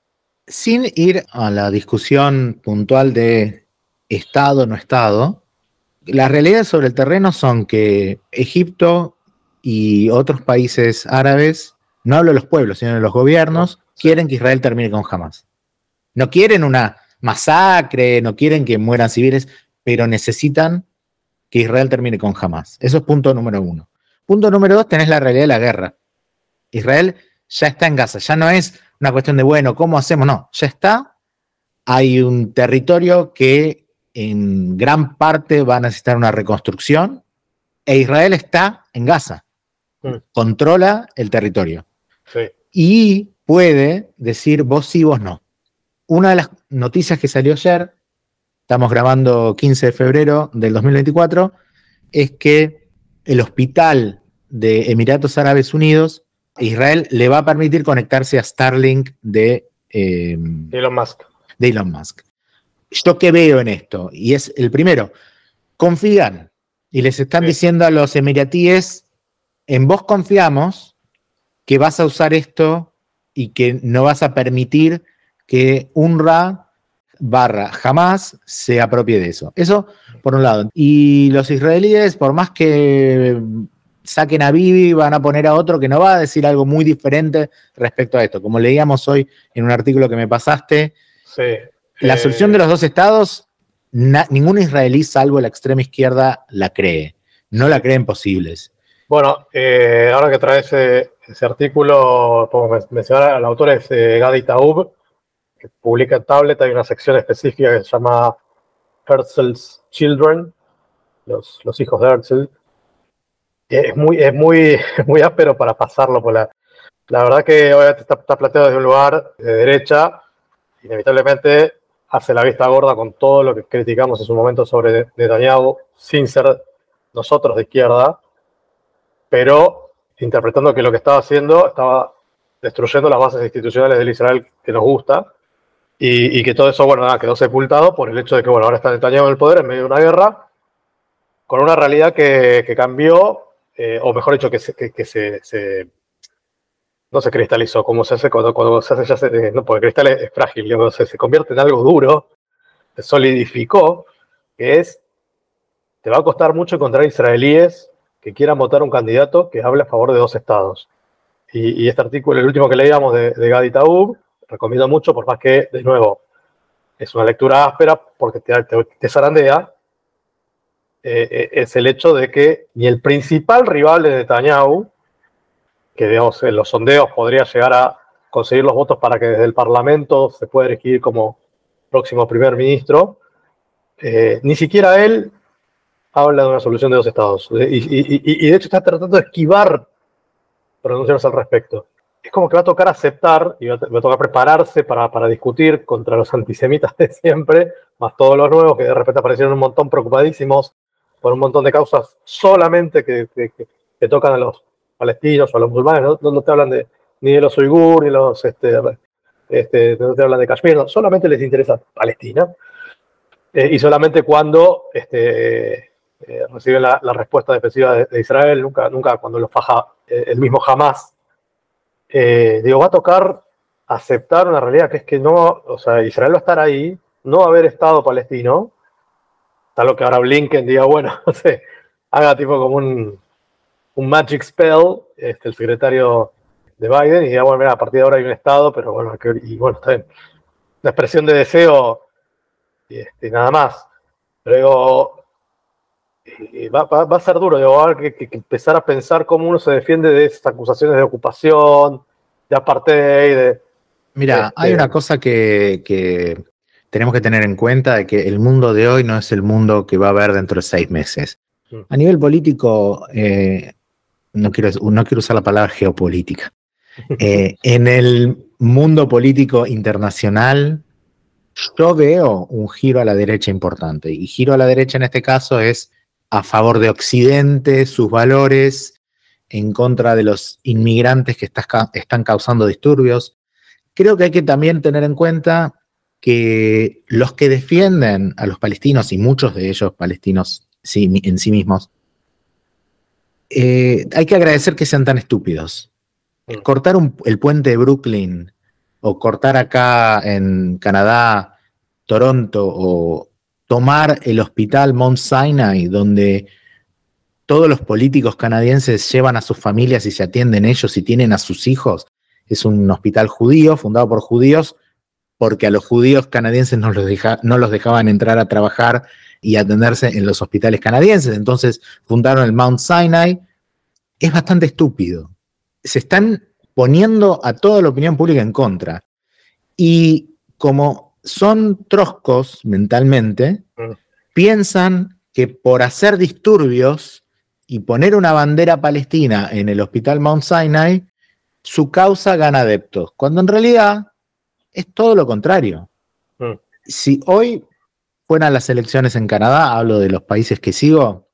[SPEAKER 2] Sin ir a la discusión puntual de estado no estado, las realidades sobre el terreno son que Egipto y otros países árabes, no hablo de los pueblos, sino de los gobiernos, no, sí. quieren que Israel termine con Hamás. No quieren una masacre, no quieren que mueran civiles, pero necesitan que Israel termine con Hamás. Eso es punto número uno. Punto número dos, tenés la realidad de la guerra. Israel ya está en Gaza, ya no es una cuestión de, bueno, ¿cómo hacemos? No, ya está. Hay un territorio que en gran parte va a necesitar una reconstrucción e Israel está en Gaza. Mm. Controla el territorio.
[SPEAKER 4] Sí.
[SPEAKER 2] Y puede decir vos sí, vos no. Una de las noticias que salió ayer, estamos grabando quince de febrero del dos mil veinticuatro, es que el hospital de Emiratos Árabes Unidos, Israel le va a permitir conectarse a Starlink de, eh,
[SPEAKER 4] Elon Musk.
[SPEAKER 2] de Elon Musk. ¿Yo qué veo en esto? Y es el primero, confían y les están sí. diciendo a los emiratíes, en vos confiamos que vas a usar esto y que no vas a permitir que UNRWA barra Hamás se apropie de eso. Eso por un lado. Y los israelíes, por más que saquen a Bibi, van a poner a otro que no va a decir algo muy diferente respecto a esto. Como leíamos hoy en un artículo que me pasaste,
[SPEAKER 4] sí.
[SPEAKER 2] la
[SPEAKER 4] eh...
[SPEAKER 2] solución de los dos estados, na, ningún israelí salvo la extrema izquierda la cree. No la creen posibles.
[SPEAKER 4] Bueno, eh, ahora que traes ese, ese artículo, podemos mencionar al autor, es eh, Gadi Taub, que publica en Tablet. Hay una sección específica que se llama Herzl's Children, los, los hijos de Herzl. Es muy, es muy, muy áspero para pasarlo por la... La verdad que obviamente está, está planteado desde un lugar de derecha, inevitablemente hace la vista gorda con todo lo que criticamos en su momento sobre Netanyahu, sin ser nosotros de izquierda, pero interpretando que lo que estaba haciendo estaba destruyendo las bases institucionales del Israel que nos gusta, y, y que todo eso, bueno, nada, quedó sepultado por el hecho de que, bueno, ahora está Netanyahu en el poder en medio de una guerra, con una realidad que, que cambió, eh, o mejor dicho, que, se, que, que se, se, no se cristalizó, como se hace cuando, cuando se hace, ya se, no, porque el cristal es, es frágil, cuando se, se convierte en algo duro, se solidificó, que es, te va a costar mucho encontrar israelíes que quieran votar un candidato que hable a favor de dos estados. y, y este artículo, el último que leíamos de, de Gadi Taub, recomiendo mucho, por más que, de nuevo, es una lectura áspera porque te, te, te zarandea, eh, es el hecho de que ni el principal rival de Netanyahu, que digamos, en los sondeos podría llegar a conseguir los votos para que desde el Parlamento se pueda elegir como próximo primer ministro, eh, ni siquiera él habla de una solución de dos estados. Y, y, y, y de hecho está tratando de esquivar pronunciarse al respecto. Es como que va a tocar aceptar y va a, va a tocar prepararse para, para discutir contra los antisemitas de siempre, más todos los nuevos que de repente aparecieron un montón preocupadísimos por un montón de causas solamente que, que, que tocan a los palestinos o a los musulmanes. No, no, no te hablan de, ni de los uigur, ni los, este, este, no te hablan de Kashmir, no, solamente les interesa Palestina. Eh, y solamente cuando este, eh, reciben la, la respuesta defensiva de, de Israel, nunca, nunca cuando los faja eh, el mismo Hamas. Eh, digo, va a tocar aceptar una realidad que es que no, o sea, Israel va a estar ahí, no va a haber Estado palestino, tal lo que ahora Blinken diga, bueno, no sé, haga tipo como un, un magic spell, este, el secretario de Biden, y diga, bueno, mira, a partir de ahora hay un Estado, pero bueno, que, y bueno, está bien. La expresión de deseo y este, nada más. Pero digo, y va, va, va a ser duro, digo, va a haber que, que empezar a pensar cómo uno se defiende de esas acusaciones de ocupación, de apartheid. De,
[SPEAKER 2] Mira,
[SPEAKER 4] este,
[SPEAKER 2] hay una cosa que, que tenemos que tener en cuenta, de que el mundo de hoy no es el mundo que va a haber dentro de seis meses. A nivel político, eh, no, quiero, no quiero usar la palabra geopolítica. Eh, en el mundo político internacional, yo veo un giro a la derecha importante. Y giro a la derecha en este caso es a favor de Occidente, sus valores, en contra de los inmigrantes que está, están causando disturbios. Creo que hay que también tener en cuenta que los que defienden a los palestinos, y muchos de ellos palestinos sí, en sí mismos, eh, hay que agradecer que sean tan estúpidos. Mm. Cortar un, el puente de Brooklyn, o cortar acá en Canadá, Toronto, o tomar el hospital Mount Sinai, donde todos los políticos canadienses llevan a sus familias y se atienden ellos y tienen a sus hijos. Es un hospital judío, fundado por judíos, porque a los judíos canadienses no los, deja, no los dejaban entrar a trabajar y atenderse en los hospitales canadienses. Entonces fundaron el Mount Sinai. Es bastante estúpido. Se están poniendo a toda la opinión pública en contra. Y como son troscos mentalmente, mm. piensan que por hacer disturbios y poner una bandera palestina en el hospital Mount Sinai, su causa gana adeptos, cuando en realidad es todo lo contrario. Mm. Si hoy fueran las elecciones en Canadá, hablo de los países que sigo,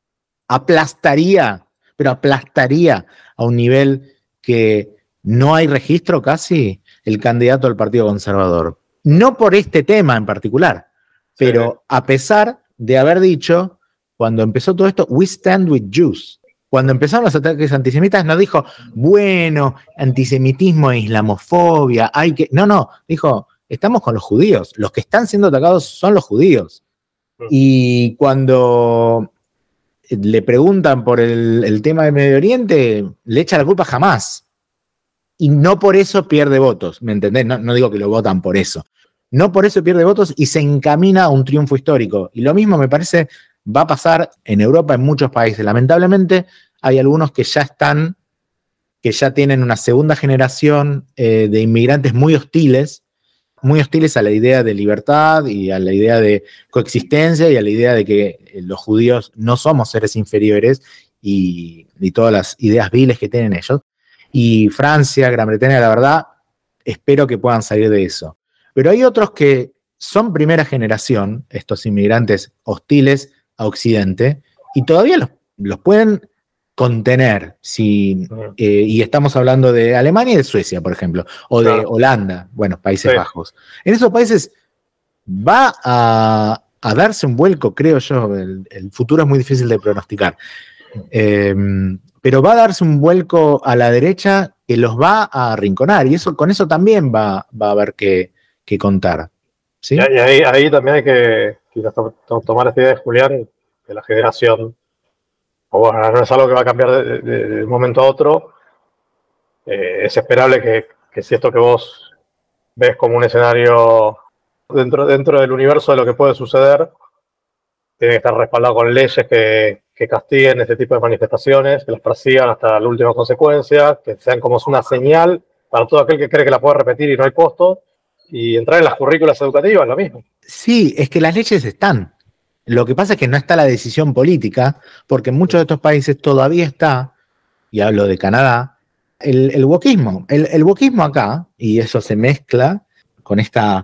[SPEAKER 2] aplastaría, pero aplastaría a un nivel que no hay registro casi el candidato al Partido Conservador. No por este tema en particular, pero sí. A pesar de haber dicho, cuando empezó todo esto, we stand with Jews. Cuando empezaron los ataques antisemitas, no dijo, bueno, antisemitismo e islamofobia, hay que... No, no, dijo, estamos con los judíos. Los que están siendo atacados son los judíos. Mm. Y cuando le preguntan por el, el tema del Medio Oriente, le echa la culpa jamás. Y no por eso pierde votos, ¿me entendés? No, no digo que lo votan por eso. No por eso pierde votos y se encamina a un triunfo histórico. Y lo mismo me parece va a pasar en Europa, en muchos países. Lamentablemente hay algunos que ya están, que ya tienen una segunda generación eh, de inmigrantes muy hostiles, muy hostiles a la idea de libertad y a la idea de coexistencia y a la idea de que los judíos no somos seres inferiores y, y todas las ideas viles que tienen ellos. Y Francia, Gran Bretaña, la verdad, espero que puedan salir de eso. Pero hay otros que son primera generación, estos inmigrantes hostiles a Occidente, y todavía los, los pueden contener. Si, eh, y estamos hablando de Alemania y de Suecia, por ejemplo, o de claro. Holanda, bueno, Países sí. Bajos. En esos países va a, a darse un vuelco, creo yo, el, el futuro es muy difícil de pronosticar. Eh, pero va a darse un vuelco a la derecha que los va a arrinconar, y eso, con eso también va, va a haber que, que contar. ¿Sí?
[SPEAKER 4] Y ahí, ahí también hay que quizás tomar esta idea de Julián, de la generación, o bueno, no es algo que va a cambiar de, de, de un momento a otro, eh, es esperable que, que si esto que vos ves como un escenario dentro, dentro del universo de lo que puede suceder, tiene que estar respaldado con leyes que, que castiguen este tipo de manifestaciones, que las persigan hasta la última consecuencia, que sean como una señal para todo aquel que cree que la puede repetir y no hay costo, y entrar en las currículas educativas, lo mismo.
[SPEAKER 2] Sí, es que las leyes están. Lo que pasa es que no está la decisión política, porque en muchos de estos países todavía está, y hablo de Canadá, el, el wokismo. El, el wokismo acá, y eso se mezcla con esta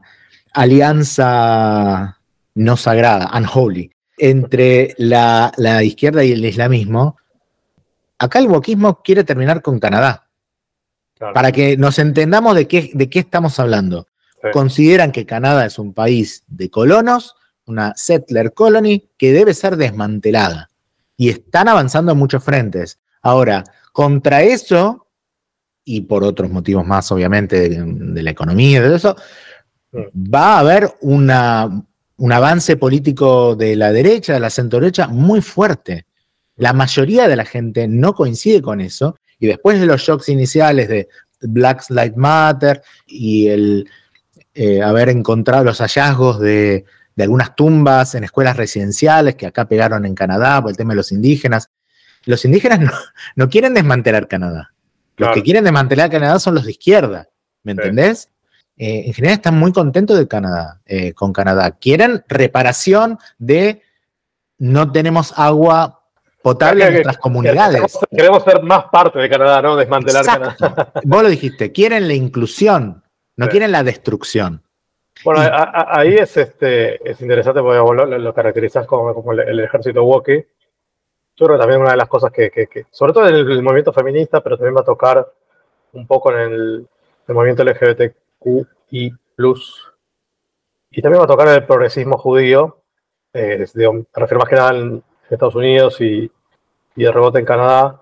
[SPEAKER 2] alianza no sagrada, unholy, entre la, la izquierda y el islamismo. Acá el wokismo quiere terminar con Canadá. Claro. Para que nos entendamos de qué, de qué estamos hablando. Sí. Consideran que Canadá es un país de colonos, una settler colony que debe ser desmantelada. Y están avanzando en muchos frentes. Ahora, contra eso, y por otros motivos más, obviamente, de, de la economía y de eso, sí. va a haber una, un avance político de la derecha, de la centro-derecha, muy fuerte. La mayoría de la gente no coincide con eso, y después de los shocks iniciales de Black Lives Matter y el eh, haber encontrado los hallazgos de, de algunas tumbas en escuelas residenciales que acá pegaron en Canadá por el tema de los indígenas, los indígenas no, no quieren desmantelar Canadá. Los claro. que quieren desmantelar Canadá son los de izquierda, ¿me sí. entendés? Eh, en general están muy contentos de Canadá, eh, con Canadá. Quieren reparación de no tenemos agua potable
[SPEAKER 4] que,
[SPEAKER 2] en nuestras
[SPEAKER 4] que,
[SPEAKER 2] comunidades.
[SPEAKER 4] Queremos, queremos ser más parte de Canadá, no desmantelar
[SPEAKER 2] Exacto.
[SPEAKER 4] Canadá.
[SPEAKER 2] Vos lo dijiste, quieren la inclusión, no sí. quieren la destrucción.
[SPEAKER 4] Bueno, y, a, a, ahí es, este, es interesante porque vos lo, lo caracterizás como, como el, el ejército woke. Yo creo que también una de las cosas que, que, que sobre todo en el, el movimiento feminista, pero también va a tocar un poco en el, el movimiento L G B T Q I plus, y también va a tocar en el progresismo judío, eh, de, me refiero más que nada en Estados Unidos y, y de rebote en Canadá,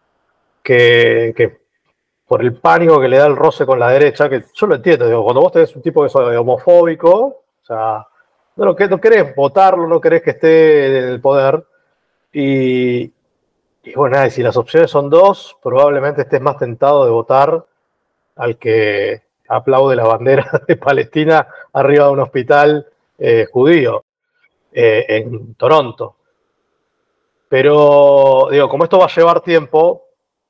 [SPEAKER 4] que, que por el pánico que le da el roce con la derecha, que yo lo entiendo, digo, cuando vos tenés un tipo que es homofóbico, o sea, no, lo que, no querés votarlo, no querés que esté en el poder, y, y bueno, nada, y si las opciones son dos, probablemente estés más tentado de votar al que aplaude la bandera de Palestina arriba de un hospital eh, judío eh, en Toronto. Pero, digo, como esto va a llevar tiempo,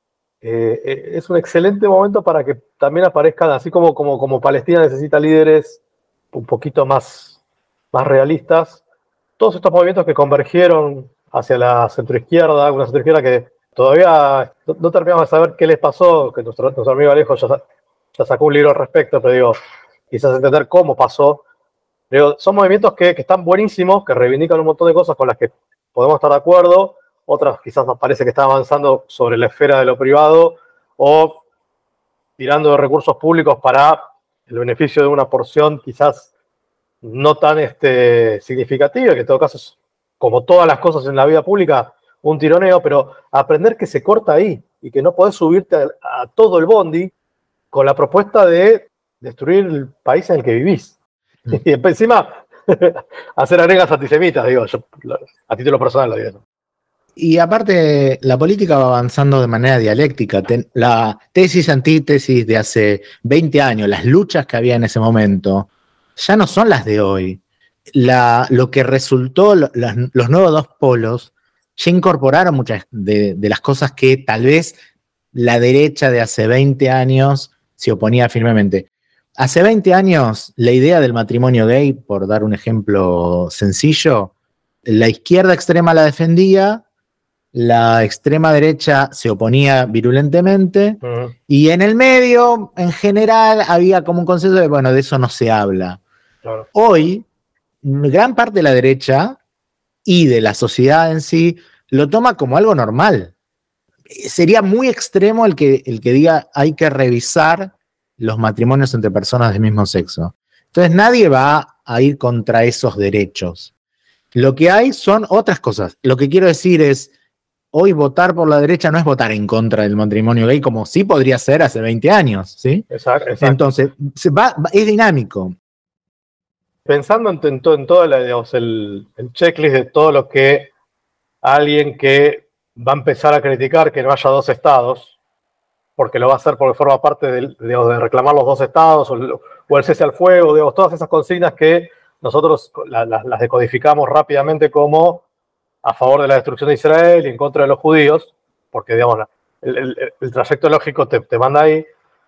[SPEAKER 4] eh, es un excelente momento para que también aparezcan, así como, como, como Palestina necesita líderes un poquito más, más realistas, todos estos movimientos que convergieron hacia la centroizquierda, una centroizquierda que todavía no, no terminamos de saber qué les pasó, que nuestro, nuestro amigo Alejo ya, ya sacó un libro al respecto, pero digo, quizás entender cómo pasó. Digo, son movimientos que, que están buenísimos, que reivindican un montón de cosas con las que podemos estar de acuerdo, otras quizás nos parece que están avanzando sobre la esfera de lo privado o tirando de recursos públicos para el beneficio de una porción quizás no tan este, significativa, que en todo caso es, como todas las cosas en la vida pública, un tironeo, pero aprender que se corta ahí y que no podés subirte a, a todo el bondi con la propuesta de destruir el país en el que vivís. Mm. Y encima hacer arengas antisemitas, digo, yo a título personal lo digo.
[SPEAKER 2] Y aparte, la política va avanzando de manera dialéctica. Ten, la tesis antítesis de hace veinte años, las luchas que había en ese momento, ya no son las de hoy. La, lo que resultó, lo, las, los nuevos dos polos, ya incorporaron muchas de, de las cosas que tal vez la derecha de hace veinte años se oponía firmemente. Hace veinte años, la idea del matrimonio gay, por dar un ejemplo sencillo, la izquierda extrema la defendía, la extrema derecha se oponía virulentemente, uh-huh. y en el medio, en general, había como un consenso de, bueno, de eso no se habla. Claro. Hoy, gran parte de la derecha y de la sociedad en sí lo toma como algo normal. Sería muy extremo el que, el que diga hay que revisar los matrimonios entre personas del mismo sexo. Entonces nadie va a ir contra esos derechos. Lo que hay son otras cosas. Lo que quiero decir es, hoy votar por la derecha no es votar en contra del matrimonio gay, como sí podría ser hace veinte años, ¿sí?
[SPEAKER 4] Exacto, exacto.
[SPEAKER 2] Entonces, se va, va, es dinámico.
[SPEAKER 4] Pensando en, en, to, en todo la, digamos, el, el checklist de todo lo que alguien que va a empezar a criticar que no haya dos estados, porque lo va a hacer porque forma parte de, de, de reclamar los dos estados o el, o el cese al fuego, digamos, todas esas consignas que nosotros la, la, las decodificamos rápidamente como a favor de la destrucción de Israel y en contra de los judíos, porque digamos, el, el, el trayecto lógico te, te manda ahí.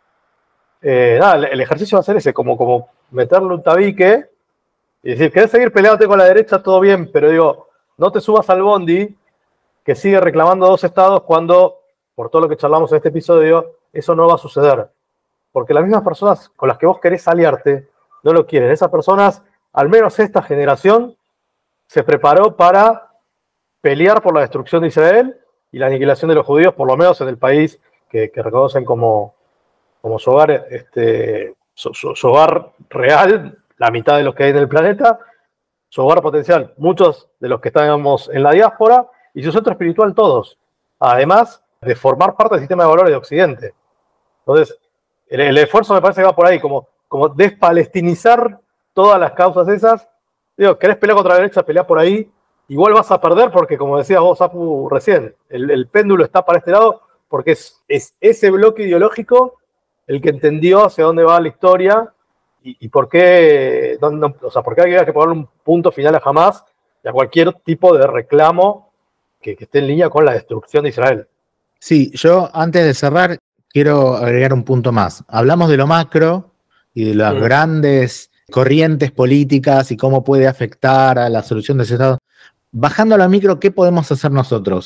[SPEAKER 4] Eh, nada, el, el ejercicio va a ser ese, como, como meterle un tabique y decir, ¿querés seguir peleándote con la derecha? Todo bien, pero digo, no te subas al bondi que sigue reclamando dos estados cuando, por todo lo que charlamos en este episodio, eso no va a suceder. Porque las mismas personas con las que vos querés aliarte no lo quieren. Esas personas, al menos esta generación, se preparó para pelear por la destrucción de Israel y la aniquilación de los judíos, por lo menos en el país que, que reconocen como, como su hogar, este, su, su, su hogar real, la mitad de los que hay en el planeta, su hogar potencial, muchos de los que estamos en la diáspora, y su centro espiritual todos, además de formar parte del sistema de valores de Occidente. Entonces, el, el esfuerzo me parece que va por ahí, como, como despalestinizar todas las causas esas. Digo, querés pelear contra la derecha, pelear por ahí, igual vas a perder porque, como decías vos, Apu, recién, el, el péndulo está para este lado porque es, es ese bloque ideológico el que entendió hacia dónde va la historia y, y por qué, no, no, o sea, por qué había que ponerle un punto final a Hamás y a cualquier tipo de reclamo que, que esté en línea con la destrucción de Israel.
[SPEAKER 2] Sí, yo antes de cerrar quiero agregar un punto más. Hablamos de lo macro y de las mm. grandes corrientes políticas y cómo puede afectar a la solución de ese estado. Bajando a lo micro, ¿qué podemos hacer nosotros?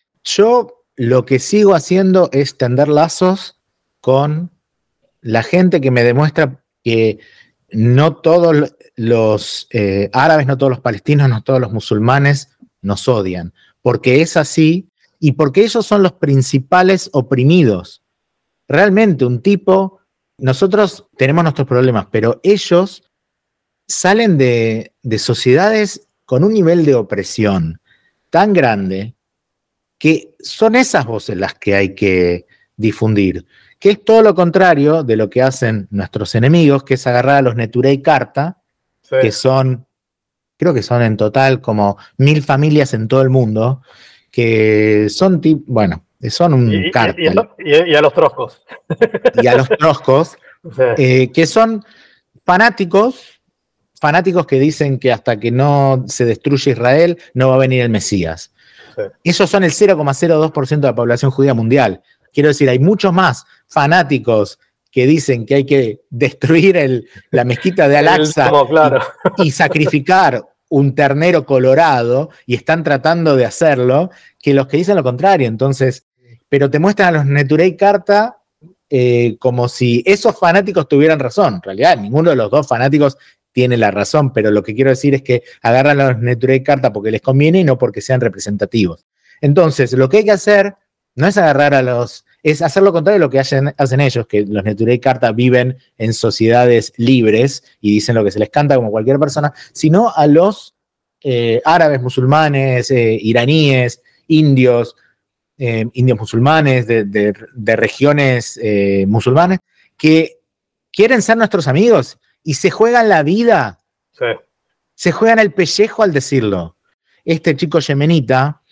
[SPEAKER 2] Yo lo que sigo haciendo es tender lazos con la gente que me demuestra que no todos los eh, árabes, no todos los palestinos, no todos los musulmanes nos odian, porque es así y porque ellos son los principales oprimidos. Realmente un tipo, nosotros tenemos nuestros problemas, pero ellos salen de, de sociedades con un nivel de opresión tan grande que son esas voces las que hay que difundir, que es todo lo contrario de lo que hacen nuestros enemigos, que es agarrar a los Neturei Karta, sí. que son, creo que son en total como mil familias en todo el mundo, que son, bueno, son un
[SPEAKER 4] y,
[SPEAKER 2] cártel.
[SPEAKER 4] Y, y, y a los troscos.
[SPEAKER 2] Y a los troscos, sí. eh, que son fanáticos, fanáticos que dicen que hasta que no se destruye Israel no va a venir el Mesías. Sí. Esos son el cero coma cero dos por ciento de la población judía mundial. Quiero decir, hay muchos más fanáticos que dicen que hay que destruir el, la mezquita de Al-Aqsa
[SPEAKER 4] no, claro.
[SPEAKER 2] y, y sacrificar un ternero colorado, y están tratando de hacerlo, que los que dicen lo contrario. Entonces, pero te muestran a los Neturei Karta eh, como si esos fanáticos tuvieran razón. En realidad, ninguno de los dos fanáticos tiene la razón, pero lo que quiero decir es que agarran a los Neturei Karta porque les conviene y no porque sean representativos. Entonces, lo que hay que hacer no es agarrar a los, es hacer lo contrario de lo que hacen, hacen ellos, que los Neturei Karta viven en sociedades libres y dicen lo que se les canta como cualquier persona, sino a los eh, árabes, musulmanes, eh, iraníes, indios, eh, indios musulmanes, de, de, de regiones eh, musulmanes, que quieren ser nuestros amigos y se juegan la vida,
[SPEAKER 4] sí.
[SPEAKER 2] se juegan el pellejo al decirlo. Este chico yemenita,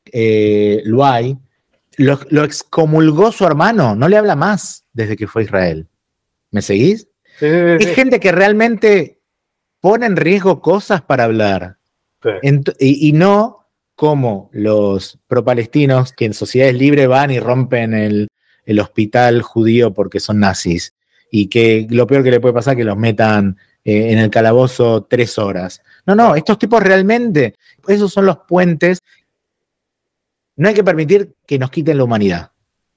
[SPEAKER 2] eh, Luay, Lo, lo excomulgó su hermano, no le habla más desde que fue a Israel. ¿Me seguís?
[SPEAKER 4] Sí, sí, sí.
[SPEAKER 2] Es gente que realmente pone en riesgo cosas para hablar.
[SPEAKER 4] Sí.
[SPEAKER 2] Ent- y, y no como los pro-palestinos que en sociedades libres van y rompen el, el hospital judío porque son nazis. Y que lo peor que le puede pasar es que los metan eh, en el calabozo tres horas. No, no, estos tipos realmente, esos son los puentes. No hay que permitir que nos quiten la humanidad.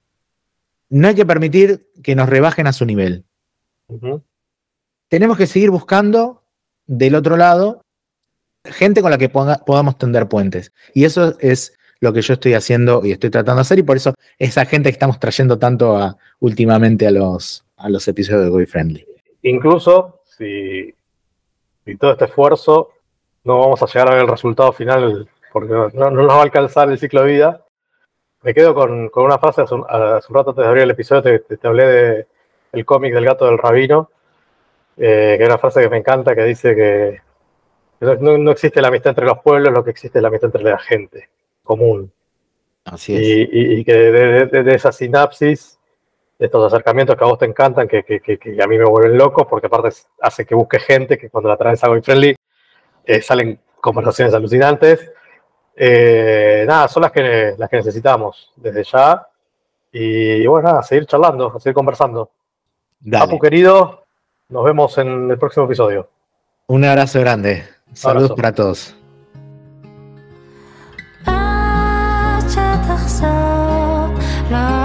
[SPEAKER 2] No hay que permitir que nos rebajen a su nivel.
[SPEAKER 4] Uh-huh.
[SPEAKER 2] Tenemos que seguir buscando del otro lado gente con la que ponga, podamos tender puentes. Y eso es lo que yo estoy haciendo y estoy tratando de hacer, y por eso esa gente que estamos trayendo tanto a, últimamente a los, a los episodios de Goy Friendly.
[SPEAKER 4] Incluso si, si todo este esfuerzo no vamos a llegar a ver el resultado final, porque no, no nos va a alcanzar el ciclo de vida. Me quedo con, con una frase, hace un, hace un rato antes de abrir el episodio te, te, te hablé de el cómic del gato del rabino, eh, que es una frase que me encanta, que dice que no, no existe la amistad entre los pueblos, lo que existe es la amistad entre la gente común.
[SPEAKER 2] Así es.
[SPEAKER 4] Y, y, y que de, de, de esa sinapsis de estos acercamientos que a vos te encantan, que, que, que, que a mí me vuelven loco, porque aparte hace que busque gente, que cuando la traes a Going Friendly eh, salen conversaciones alucinantes. Eh, nada, son las que, las que necesitamos desde ya. Y bueno, nada, seguir charlando, seguir conversando.
[SPEAKER 2] Dale.
[SPEAKER 4] Apu querido, nos vemos en el próximo episodio.
[SPEAKER 2] Un abrazo grande. Saludos
[SPEAKER 4] abrazo.
[SPEAKER 2] para todos.
[SPEAKER 1] עד שתחזור, לא